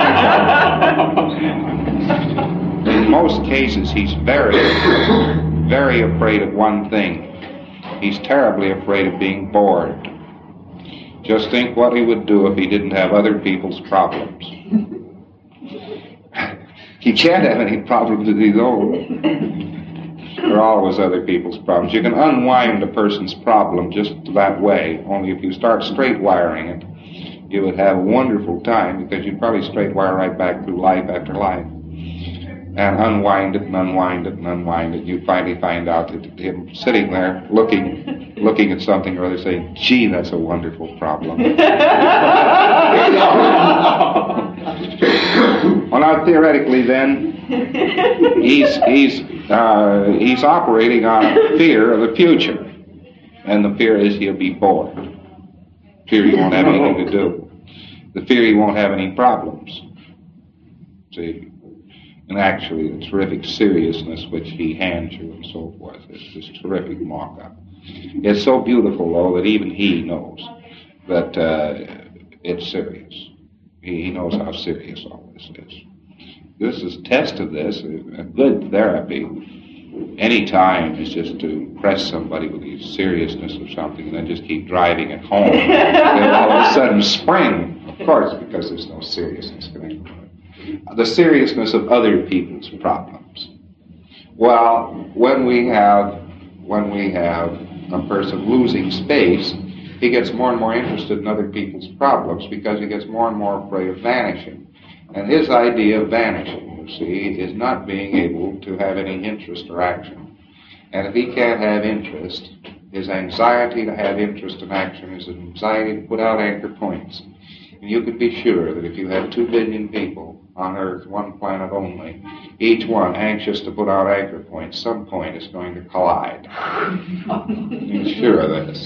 everything. In most cases, he's very, very afraid of one thing. He's terribly afraid of being bored. Just think what he would do if he didn't have other people's problems. He can't have any problems of his own. There are always other people's problems. You can unwind a person's problem just that way, only if you start straight wiring it, you would have a wonderful time, because you'd probably straight wire right back through life after life. And unwind it and unwind it and unwind it. You'd finally find out that him sitting there looking looking at something or other saying, gee, that's a wonderful problem. Well, now, theoretically, then, he's, he's, uh, he's operating on a fear of the future. And the fear is he'll be bored. Fear he won't have anything to do. The fear he won't have any problems. See? And actually, the terrific seriousness which he hands you and so forth is this terrific mock-up. It's so beautiful, though, that even he knows that uh, it's serious. He, he knows how serious all this is. This is a test of this. A good therapy, any time, is just to impress somebody with the seriousness of something and then just keep driving it home. Then all of a sudden spring, of course, because there's no seriousness connected to it. The seriousness of other people's problems. Well, when we have when we have a person losing space, he gets more and more interested in other people's problems because he gets more and more afraid of vanishing. And his idea of vanishing, you see, is not being able to have any interest or action. And if he can't have interest, his anxiety to have interest and action is an anxiety to put out anchor points. And you can be sure that if you have two billion people on Earth, one planet only, each one anxious to put out anchor points, some point is going to collide. You're sure of this.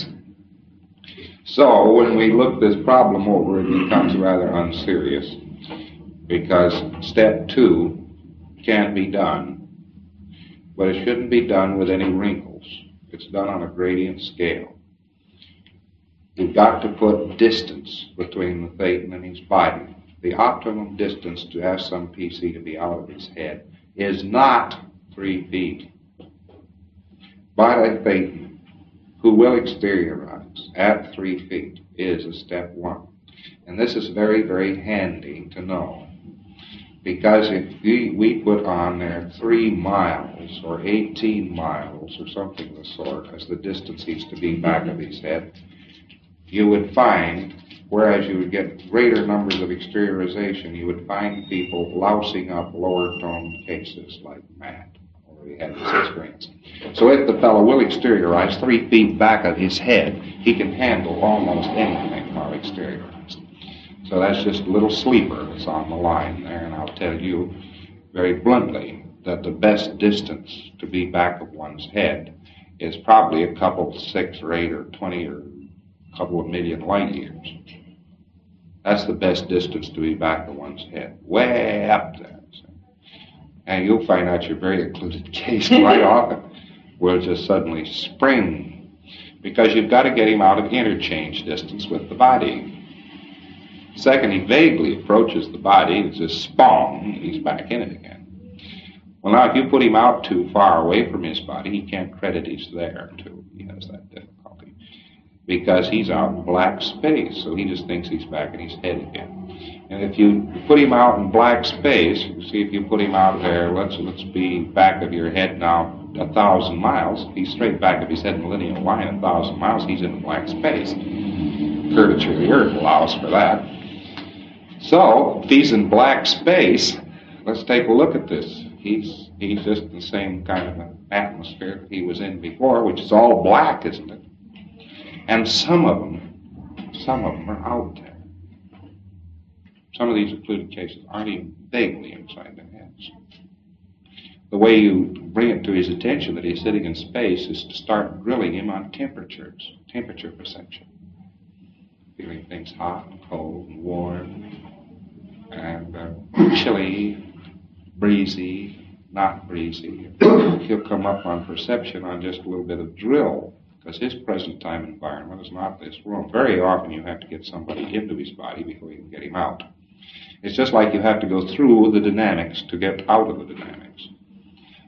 So when we look this problem over, it becomes rather unserious, because step two can be done, but it shouldn't be done with any wrinkles. It's done on a gradient scale. You've got to put distance between the Thetan and his body. The optimum distance to ask some P C to be out of his head is not three feet. But a Thetan who will exteriorize at three feet is a step one. And this is very, very handy to know. Because if we, we put on there three miles or eighteen miles or something of the sort as the distance he's to be back of his head, you would find, whereas you would get greater numbers of exteriorization, you would find people lousing up lower toned cases like Matt. Already had this experience. So if the fellow will exteriorize three feet back of his head, he can handle almost anything while exteriorized. So that's just a little sleeper that's on the line there, and I'll tell you very bluntly that the best distance to be back of one's head is probably a couple, six or eight or twenty or a couple of million light years. That's the best distance to be back of one's head, way up there. And you'll find out your very occluded case quite often will just suddenly spring, because you've got to get him out of interchange distance with the body. Second, he vaguely approaches the body, it's just spong, he's back in it again. Well, now, if you put him out too far away from his body, he can't credit he's there, too. He has that difficulty. Because he's out in black space, so he just thinks he's back in his head again. And if you put him out in black space, you see, if you put him out there, let's let's be back of your head now a thousand miles, he's straight back of his head in a linear line a thousand miles, he's in black space. Curvature of the Earth allows for that. So, if he's in black space, let's take a look at this. He's he's just in the same kind of an atmosphere that he was in before, which is all black, isn't it? And some of them, some of them are out there. Some of these occluded cases aren't even vaguely inside their heads. The way you bring it to his attention that he's sitting in space is to start grilling him on temperatures, temperature perception. Feeling things hot and cold and warm and uh, chilly, breezy, not breezy. He'll come up on perception on just a little bit of drill, because his present time environment is not this room. Very often you have to get somebody into his body before you can get him out. It's just like you have to go through the dynamics to get out of the dynamics.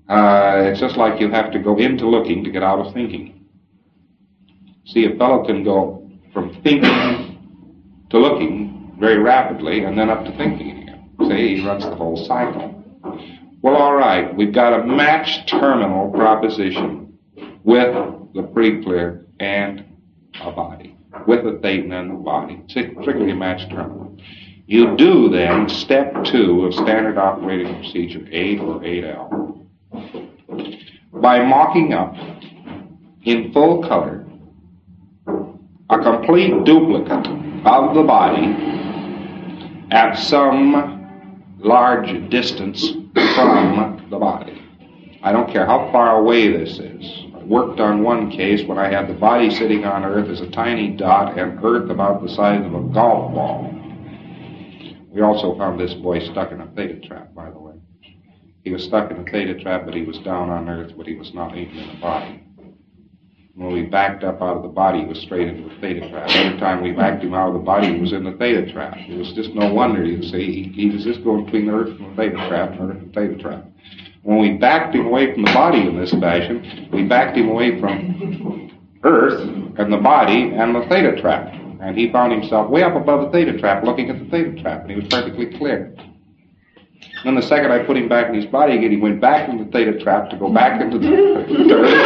Uh, it's just like you have to go into looking to get out of thinking. See, a fellow can go from thinking to looking very rapidly and then up to thinking again. See, he runs the whole cycle. Well, all right, we've got a matched terminal proposition with the pre-clear and a body, with the thetan and the body, strictly a matched terminal. You do then step two of standard operating procedure eight or eight L by mocking up in full color a complete duplicate of the body at some large distance from the body. I don't care how far away this is. I worked on one case when I had the body sitting on Earth as a tiny dot and Earth about the size of a golf ball. We also found this boy stuck in a theta trap, by the way. He was stuck in a theta trap, but he was down on Earth, but he was not even in the body. When we backed up out of the body, he was straight into the theta trap. Every time we backed him out of the body, he was in the theta trap. It was just no wonder, you see. He, he was just going between the Earth and the theta trap, and Earth and the theta trap. When we backed him away from the body in this fashion, we backed him away from Earth and the body and the theta trap. And he found himself way up above the theta trap, looking at the theta trap, and he was perfectly clear. Then the second I put him back in his body again, he went back into the theta trap to go back into the, the Earth.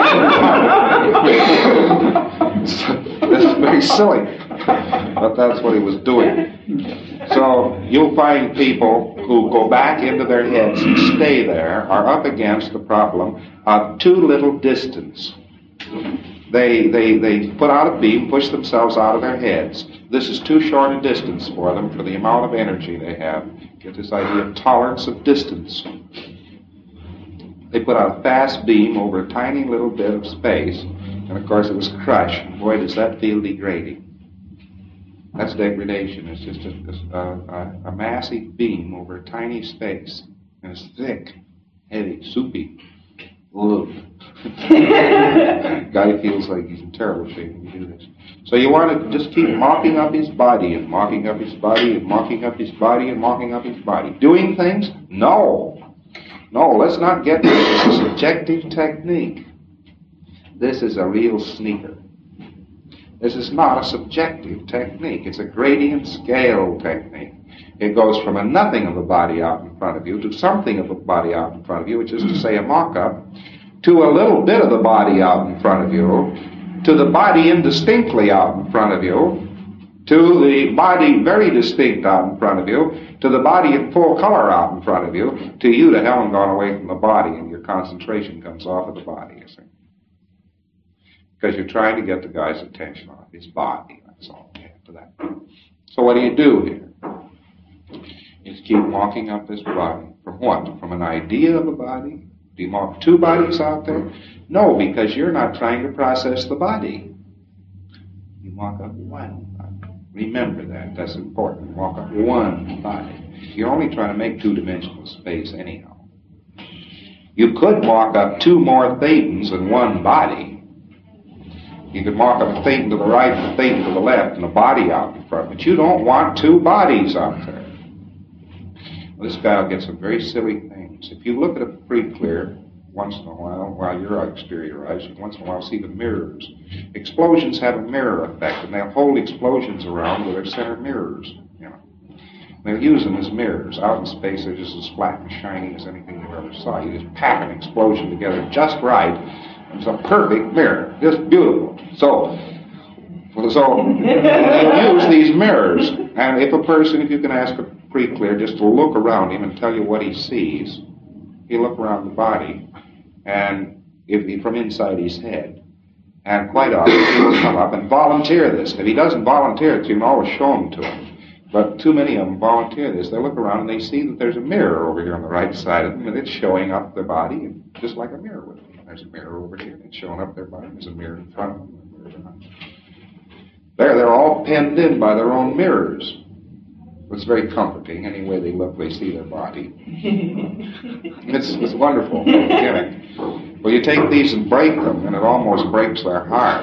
This is very silly, but that's what he was doing. So you'll find people who go back into their heads and stay there are up against the problem of too little distance. They, they, they put out a beam, push themselves out of their heads. This is too short a distance for them for the amount of energy they have. Get this idea of tolerance of distance. They put out a fast beam over a tiny little bit of space, and of course it was crushed. Boy, does that feel degrading. That's degradation. It's just a, a, a massive beam over a tiny space, and it's thick, heavy, soupy. Ugh. Guy feels like he's in terrible shape when you do this. So you want to just keep mocking up his body and mocking up his body and mocking up his body and mocking up his body. Doing things? No. No, let's not get this. It's a subjective technique. This is a real sneaker. This is not a subjective technique. It's a gradient scale technique. It goes from a nothing of the body out in front of you to something of the body out in front of you, which is to say a mock-up, to a little bit of the body out in front of you, to the body indistinctly out in front of you, to the body very distinct out in front of you, to the body in full color out in front of you, to you to hell and gone away from the body, and your concentration comes off of the body, you see. Because you're trying to get the guy's attention off his body, that's all you have to that. So what do you do here? You just keep mocking up this body. From what? From an idea of a body? Do you mock two bodies out there? No, because you're not trying to process the body. You mock up one body. Remember that. That's important. Mock up one body. You're only trying to make two-dimensional space anyhow. You could mock up two more thetans in one body. You could mock up a thetan to the right and a thetan to the left and a body out in front. But you don't want two bodies out there. Well, this guy will get some very silly things. If you look at a pre-clear once in a while, while you're exteriorized, once in a while see the mirrors. Explosions have a mirror effect, and they'll hold explosions around with their center mirrors. You know, they'll use them as mirrors. Out in space, they're just as flat and shiny as anything you've ever saw. You just pack an explosion together just right. It's a perfect mirror, just beautiful. So, so you use these mirrors, and if a person, if you can ask a pre-clear just to look around him and tell you what he sees, he'll look around the body, and if he, from inside his head, and quite often he will come up and volunteer this. If he doesn't volunteer it, you can always show him to him. But too many of them volunteer this. They look around and they see that there's a mirror over here on the right side of them, and it's showing up their body, just like a mirror would be. There's a mirror over here, and it's showing up their body. There's a mirror in front of them. There, they're all penned in by their own mirrors. It's very comforting. Any way they look, they see their body. It's, it's wonderful. Well, you take these and break them, and it almost breaks their heart.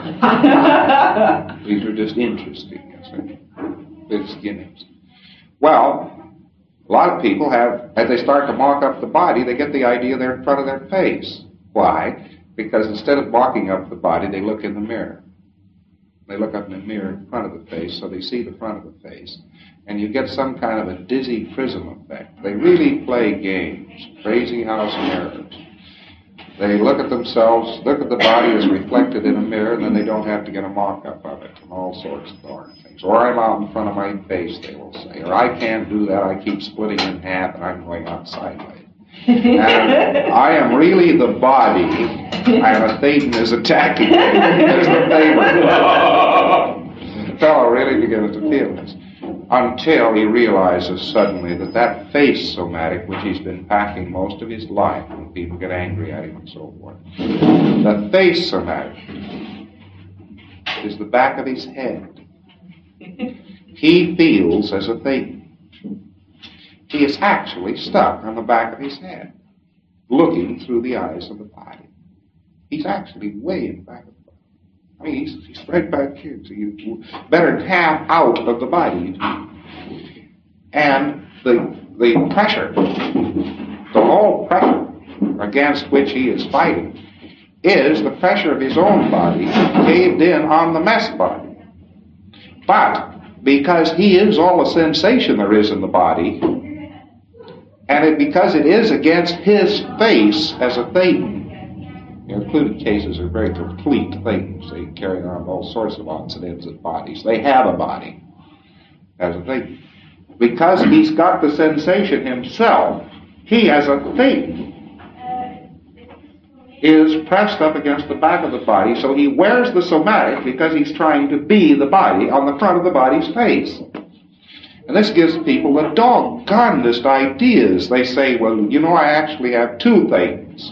These are just interesting, you see. It's gimmicks. Well, A lot of people have, as they start to mock up the body, they get the idea they're in front of their face. Why? Because instead of mocking up the body, they look in the mirror. They look up in the mirror in front of the face, so they see the front of the face. And you get some kind of a dizzy prism effect. They really play games, crazy house mirrors. They look at themselves, look at the body as reflected in a mirror, and then they don't have to get a mock-up of it and all sorts of darn things. Or I'm out in front of my face, they will say. Or I can't do that, I keep splitting in half and I'm going out sideways. And I am really the body, and a Thetan is attacking me. There's the Thetan. The fellow really begins to feel this. Until he realizes suddenly that that face somatic, which he's been packing most of his life, when people get angry at him and so forth, the face somatic is the back of his head. He feels as a Thetan. He is actually stuck on the back of his head, looking through the eyes of the body. He's actually way in the back of the body. I mean, he's, he's right back here. So you better than half out of the body. And the the pressure, the whole pressure against which he is fighting, is the pressure of his own body caved in on the mess body. But because he is all the sensation there is in the body, and it, because it is against his face as a Thetan, included cases are very complete Thetans. They carry on all sorts of odds and ends of bodies. They have a body as a Thetan. Because he's got the sensation himself, he as a Thetan is pressed up against the back of the body, so he wears the somatic because he's trying to be the body on the front of the body's face. And this gives people the doggonedest ideas. They say, well, you know, I actually have two Thetans.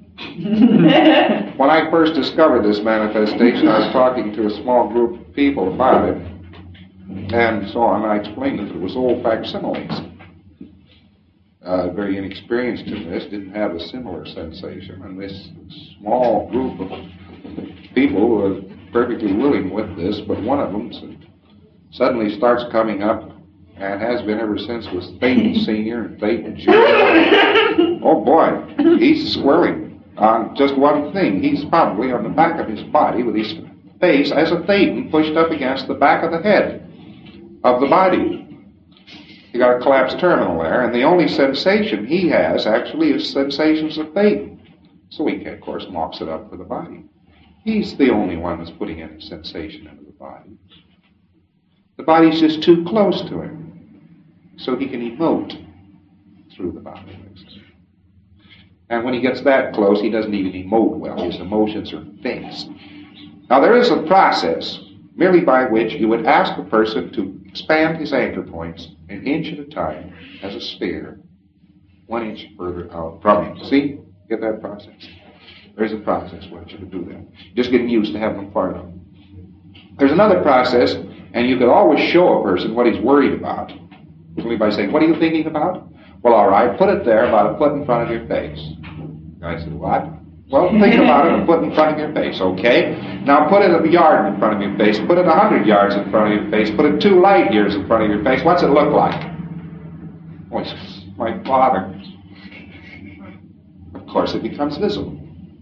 When I first discovered this manifestation, I was talking to a small group of people about it, and so on. I explained that it was old facsimiles. Uh, very inexperienced in this, didn't have a similar sensation, and this small group of people were perfectly willing with this, but one of them suddenly starts coming up, and has been ever since, was Thetan Senior and Thetan Junior. Oh boy, he's squirming on just one thing. He's probably on the back of his body with his face as a Thetan pushed up against the back of the head of the body. You got a collapsed terminal there, and the only sensation he has actually is sensations of Thetan. So he, of course, mocks it up for the body. He's the only one that's putting any sensation into the body. The body's just too close to him, so he can emote through the body. And when he gets that close, he doesn't even emote well. His emotions are fixed. Now, there is a process merely by which you would ask a person to expand his anchor points an inch at a time as a sphere, one inch further out from him. See? Get that process? There's a process where you can do that. Just getting used to having them far enough. There's another process, and you could always show a person what he's worried about, simply by saying, what are you thinking about? Well, all right, put it there about a foot in front of your face. I said, what? Well, think about it a foot in front of your face, okay? Now put it a yard in front of your face, put it a hundred yards in front of your face, put it two light years in front of your face. What's it look like? Oh, it's my father. Of course, it becomes visible.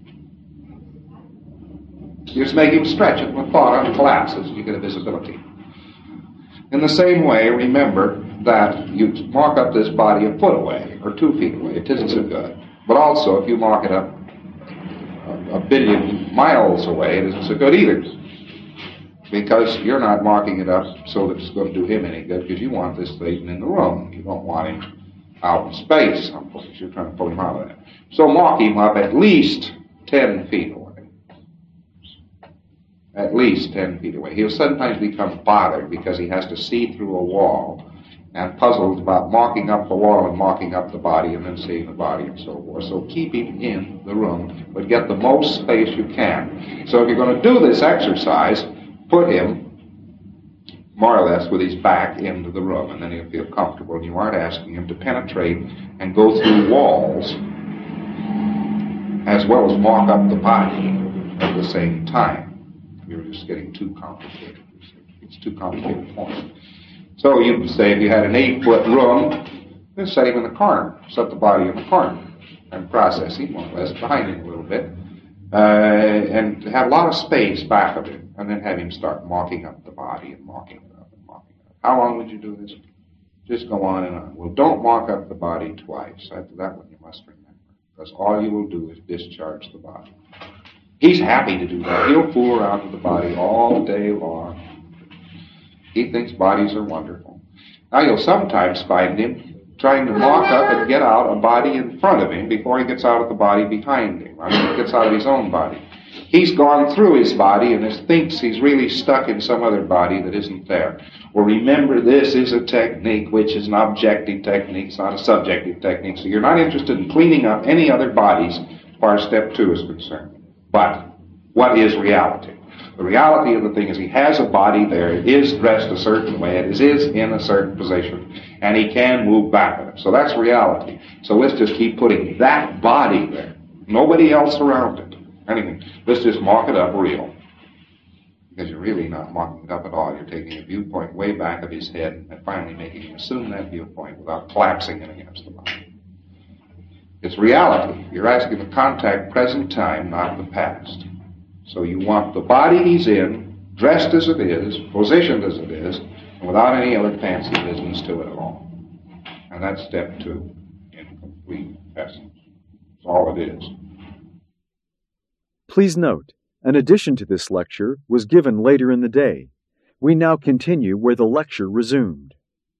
You just make him stretch it with thought and collapses, and you get a visibility. In the same way, remember that you mark up this body a foot away, or two feet away. It isn't so good. But also, if you mark it up a, a billion miles away, it isn't so good either. Because you're not marking it up so that it's going to do him any good, because you want this Thetan in the room. You don't want him out in space someplace. You're trying to pull him out of there. So mark him up at least ten feet away. At least ten feet away. He'll sometimes become bothered because he has to see through a wall and puzzled about marking up the wall and marking up the body and then seeing the body and so forth. So keep him in the room, but get the most space you can. So if you're going to do this exercise, put him more or less with his back into the room, and then he'll feel comfortable, and you aren't asking him to penetrate and go through walls as well as mark up the body at the same time. You're just getting too complicated. It's too complicated point. So you say if you had an eight-foot room, Then set him in the corner, set the body in the corner, and process him more or less behind him a little bit, uh, and have a lot of space back of him, and then have him start mocking up the body and mocking it up and mocking it up. How long would you do this? Just go on and on. Well, don't mock up the body twice. After that one, you must remember, because all you will do is discharge the body. He's happy to do that. He'll fool around with the body all day long. He thinks bodies are wonderful. Now, you'll sometimes find him trying to mock up and get out a body in front of him before he gets out of the body behind him. I mean, he gets out of his own body. He's gone through his body and is, thinks he's really stuck in some other body that isn't there. Well, remember, this is a technique which is an objective technique. It's not a subjective technique. So you're not interested in cleaning up any other bodies as far as step two is concerned. But what is reality? The reality of the thing is he has a body there. It is dressed a certain way. It is in a certain position. And he can move back with it. So that's reality. So let's just keep putting that body there. Nobody else around it. Anything. Let's just mock it up real. Because you're really not mocking it up at all. You're taking a viewpoint way back of his head and finally making him assume that viewpoint without collapsing it against the body. It's reality. You're asking to contact present time, not the past. So you want the body he's in, dressed as it is, positioned as it is, and without any other fancy business to it at all. And that's step two in complete essence. That's all it is. Please note, an addition to this lecture was given later in the day. We now continue where the lecture resumed.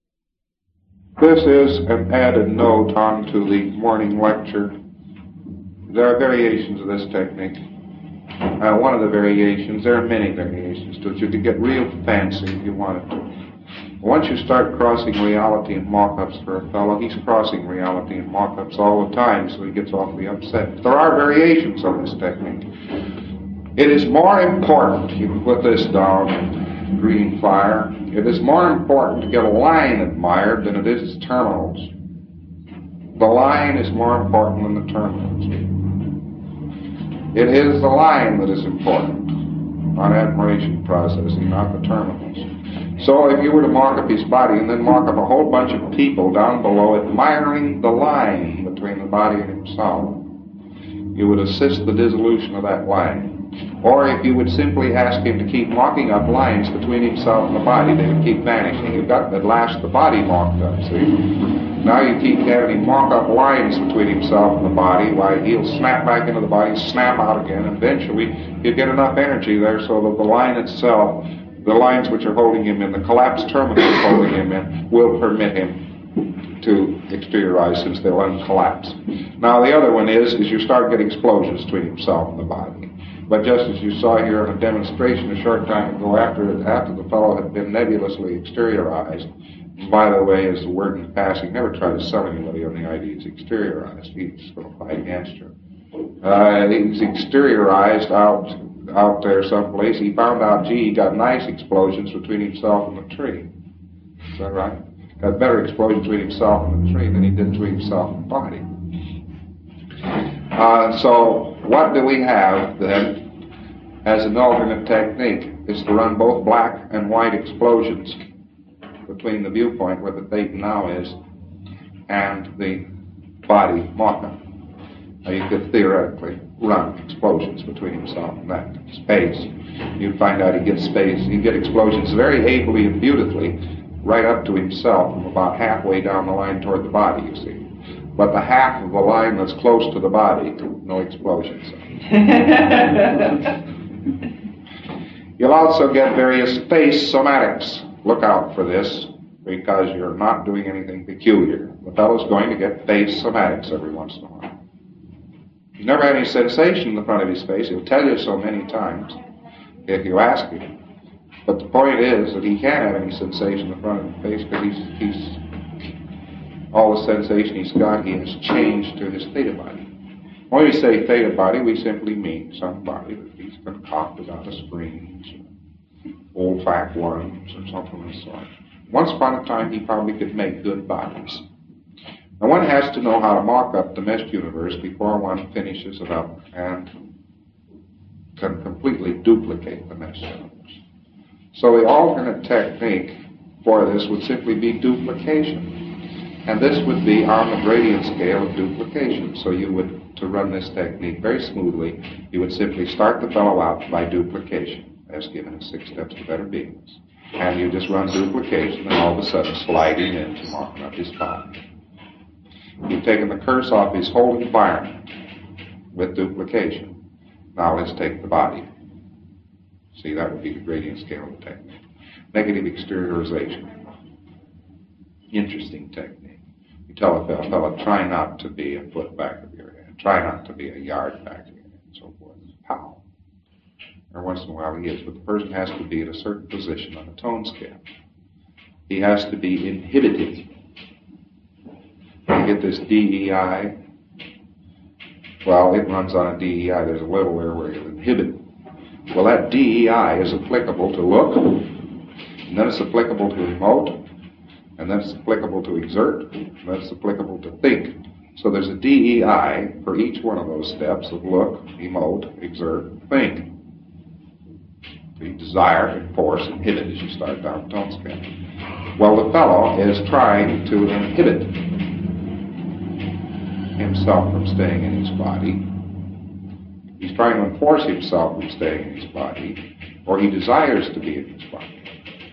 This is an added note on to the morning lecture. There are variations of this technique. Uh, one of the variations, there are many variations to it. You could get real fancy if you wanted to. Once you start crossing reality and mock-ups for a fellow, he's crossing reality and mock-ups all the time, so he gets awfully upset. There are variations on this technique. It is more important, you can put this down, green fire, it is more important to get a line admired than it is terminals. The line is more important than the terminals. It is the line that is important on admiration processing, not the terminals. So if you were to mock up his body and then mock up a whole bunch of people down below admiring the line between the body and himself, you would assist the dissolution of that line. Or if you would simply ask him to keep mocking up lines between himself and the body, they would keep vanishing. You've got at last the body mocked up, see? Now you keep having him mock up lines between himself and the body, why he'll snap back into the body, snap out again, and eventually you get enough energy there so that the line itself, the lines which are holding him in, the collapsed terminals holding him in, will permit him to exteriorize since they'll uncollapse. Now the other one is, is you start getting explosions between himself and the body. But just as you saw here in a demonstration a short time ago, after after the fellow had been nebulously exteriorized, and by the way, as the word in passing, never try to sell anybody on the idea he's exteriorized. He's going to fight against you. Uh, he's exteriorized out out there someplace. He found out, gee, he got nice explosions between himself and the tree. Is that right? Got better explosions between himself and the tree than he did between himself and the body. Uh, so what do we have then as an alternate technique is to run both black and white explosions between the viewpoint where the Thetan now is and the body mock-up. Now you could theoretically run explosions between himself and that space. You'd find out he gets space, he'd get explosions very ably and beautifully right up to himself from about halfway down the line toward the body, you see. But the half of the line that's close to the body, no explosions. You'll also get various face somatics. Look out for this, because you're not doing anything peculiar. The fellow's going to get face somatics every once in a while. He's never had any sensation in the front of his face. He'll tell you so many times if you ask him. But the point is that he can't have any sensation in the front of his face because he's, he's all the sensation he's got, he has changed to his theta body. When we say theta body, we simply mean some body that he's concocted out of springs, old fat worms, or something of the sort. Once upon a time, he probably could make good bodies. Now, one has to know how to mock up the meshed universe before one finishes it up and can completely duplicate the meshed universe. So the alternate technique for this would simply be duplication. And this would be on the gradient scale of duplication. So you would, to run this technique very smoothly, you would simply start the fellow out by duplication, as given in Six Steps to Better Beingness. And you just run duplication, and all of a sudden sliding into marking up his body. You've taken the curse off his whole environment with duplication. Now let's take the body. See, that would be the gradient scale of the technique. Negative exteriorization. Interesting technique. You tell a fellow, fellow, try not to be a foot back of your head. Try not to be a yard back of your head, and so forth. How? Every once in a while he is, but the person has to be at a certain position on the tone scale. He has to be inhibited. You get this D E I. Well, it runs on a D E I. There's a level there where you're inhibited. Well, that D E I is applicable to look, and then it's applicable to emote, and then it's applicable to exert, and then it's applicable to think. So there's a D E I for each one of those steps of look, emote, exert, think. You desire, enforce, inhibit as you start down the tone scale. Well, the fellow is trying to inhibit himself from staying in his body. He's trying to enforce himself from staying in his body, or he desires to be in his body.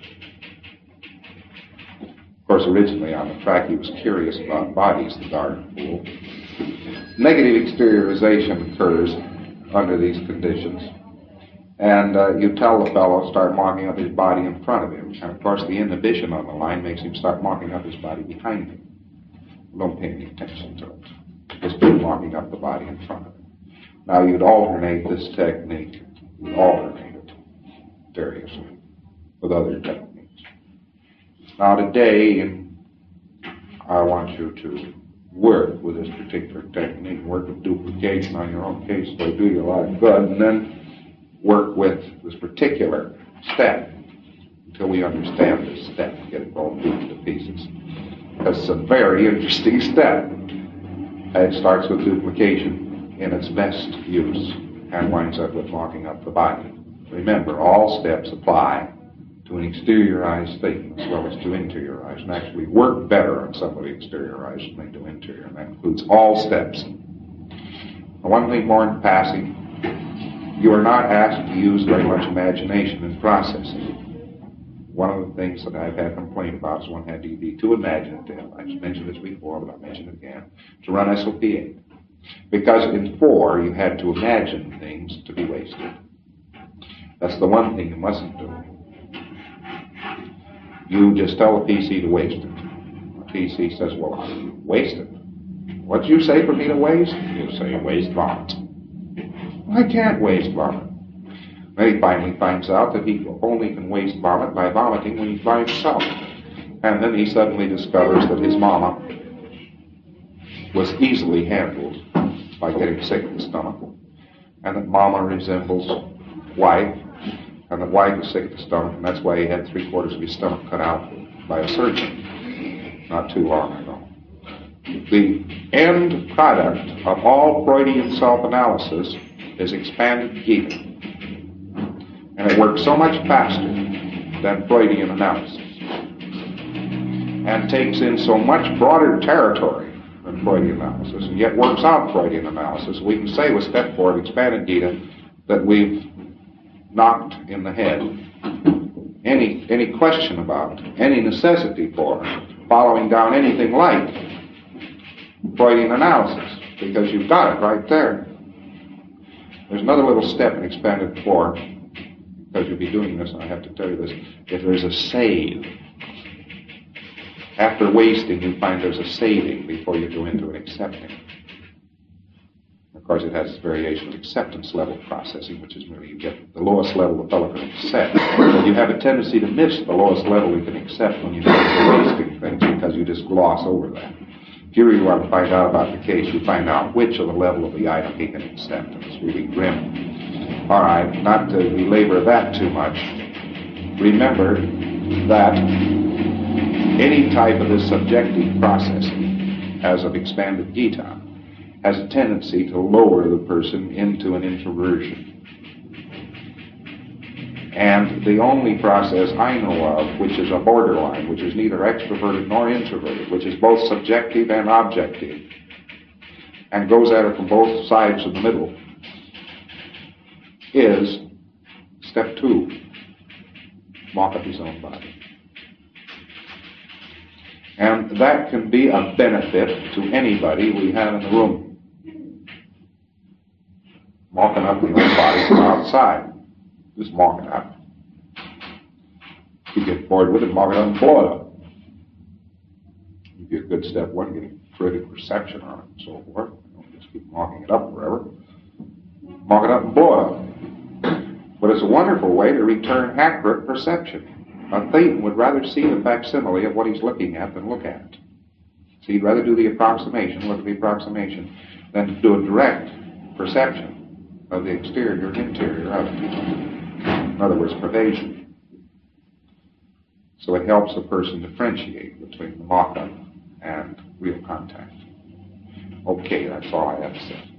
Of course, originally on the track he was curious about bodies, the garden fool. Negative exteriorization occurs under these conditions. And uh, you tell the fellow, start marking up his body in front of him. And of course the inhibition on the line makes him start marking up his body behind him. Don't pay any attention to it. Just keep marking up the body in front of him. Now you'd alternate this technique. You'd alternate it variously with other techniques. Now today, I want you to work with this particular technique, work with duplication on your own case, so it do you a lot of good, and then work with this particular step until we understand this step, get it all beaten to pieces. That's a very interesting step. It starts with duplication in its best use and winds up with marking up the body. Remember, all steps apply to an exteriorized thing as well as to interiorized, and actually work better on somebody exteriorized than they do interior, and that includes all steps. Now, one thing more in passing, you are not asked to use very much imagination in processing. One of the things that I've had complaint about is one had to be too imaginative. I've mentioned this before, but I'll mention it again, to run S O P eight. Because in four, you had to imagine things to be wasted. That's the one thing you mustn't do. You just tell the P C to waste it. The P C says, well, I'll waste it. What do you say for me to waste? You say, waste vomit. I can't waste vomit. Then he finally finds out that he only can waste vomit by vomiting when he's by himself. And then he suddenly discovers that his mama was easily handled by getting sick of the stomach, and that mama resembles wife, and that wife is sick of the stomach, and that's why he had three quarters of his stomach cut out by a surgeon not too long ago. The end product of all Freudian self-analysis is expanded Gita. And it works so much faster than Freudian analysis. And takes in so much broader territory than Freudian analysis, and yet works out Freudian analysis. We can say with step four of expanded Gita that we've knocked in the head any, any question about, any necessity for following down anything like Freudian analysis, because you've got it right there. There's another little step in expanded four, because you'll be doing this, and I have to tell you this, if there's a save. After wasting, you find there's a saving before you go into an accepting. Of course, it has variation of acceptance level processing, which is really you get the lowest level the fellow can accept. But you have a tendency to miss the lowest level you can accept when you get into wasting things, because you just gloss over that. If you really want to find out about the case, you find out which of the level of the item he can accept, and it's really grim. All right, not to belabor that too much, remember that any type of this subjective processing, as of expanded Gita, has a tendency to lower the person into an introversion. And the only process I know of which is a borderline, which is neither extroverted nor introverted, which is both subjective and objective, and goes at it from both sides of the middle, is step two, mock up his own body. And that can be a benefit to anybody we have in the room. Mocking up your own body from outside. Just mock it up. If you get bored with it, mock it up and blow it up. If you get a good step one, get a terrific perception on it and so forth. Don't just keep mocking it up forever. Mock it up and blow it up. But it's a wonderful way to return accurate perception. A Thetan would rather see the facsimile of what he's looking at than look at it. So he'd rather do the approximation, look at the approximation, than do a direct perception of the exterior and interior of it. In other words, pervasion. So it helps a person differentiate between the mock-up and real contact. Okay, that's all I have to say.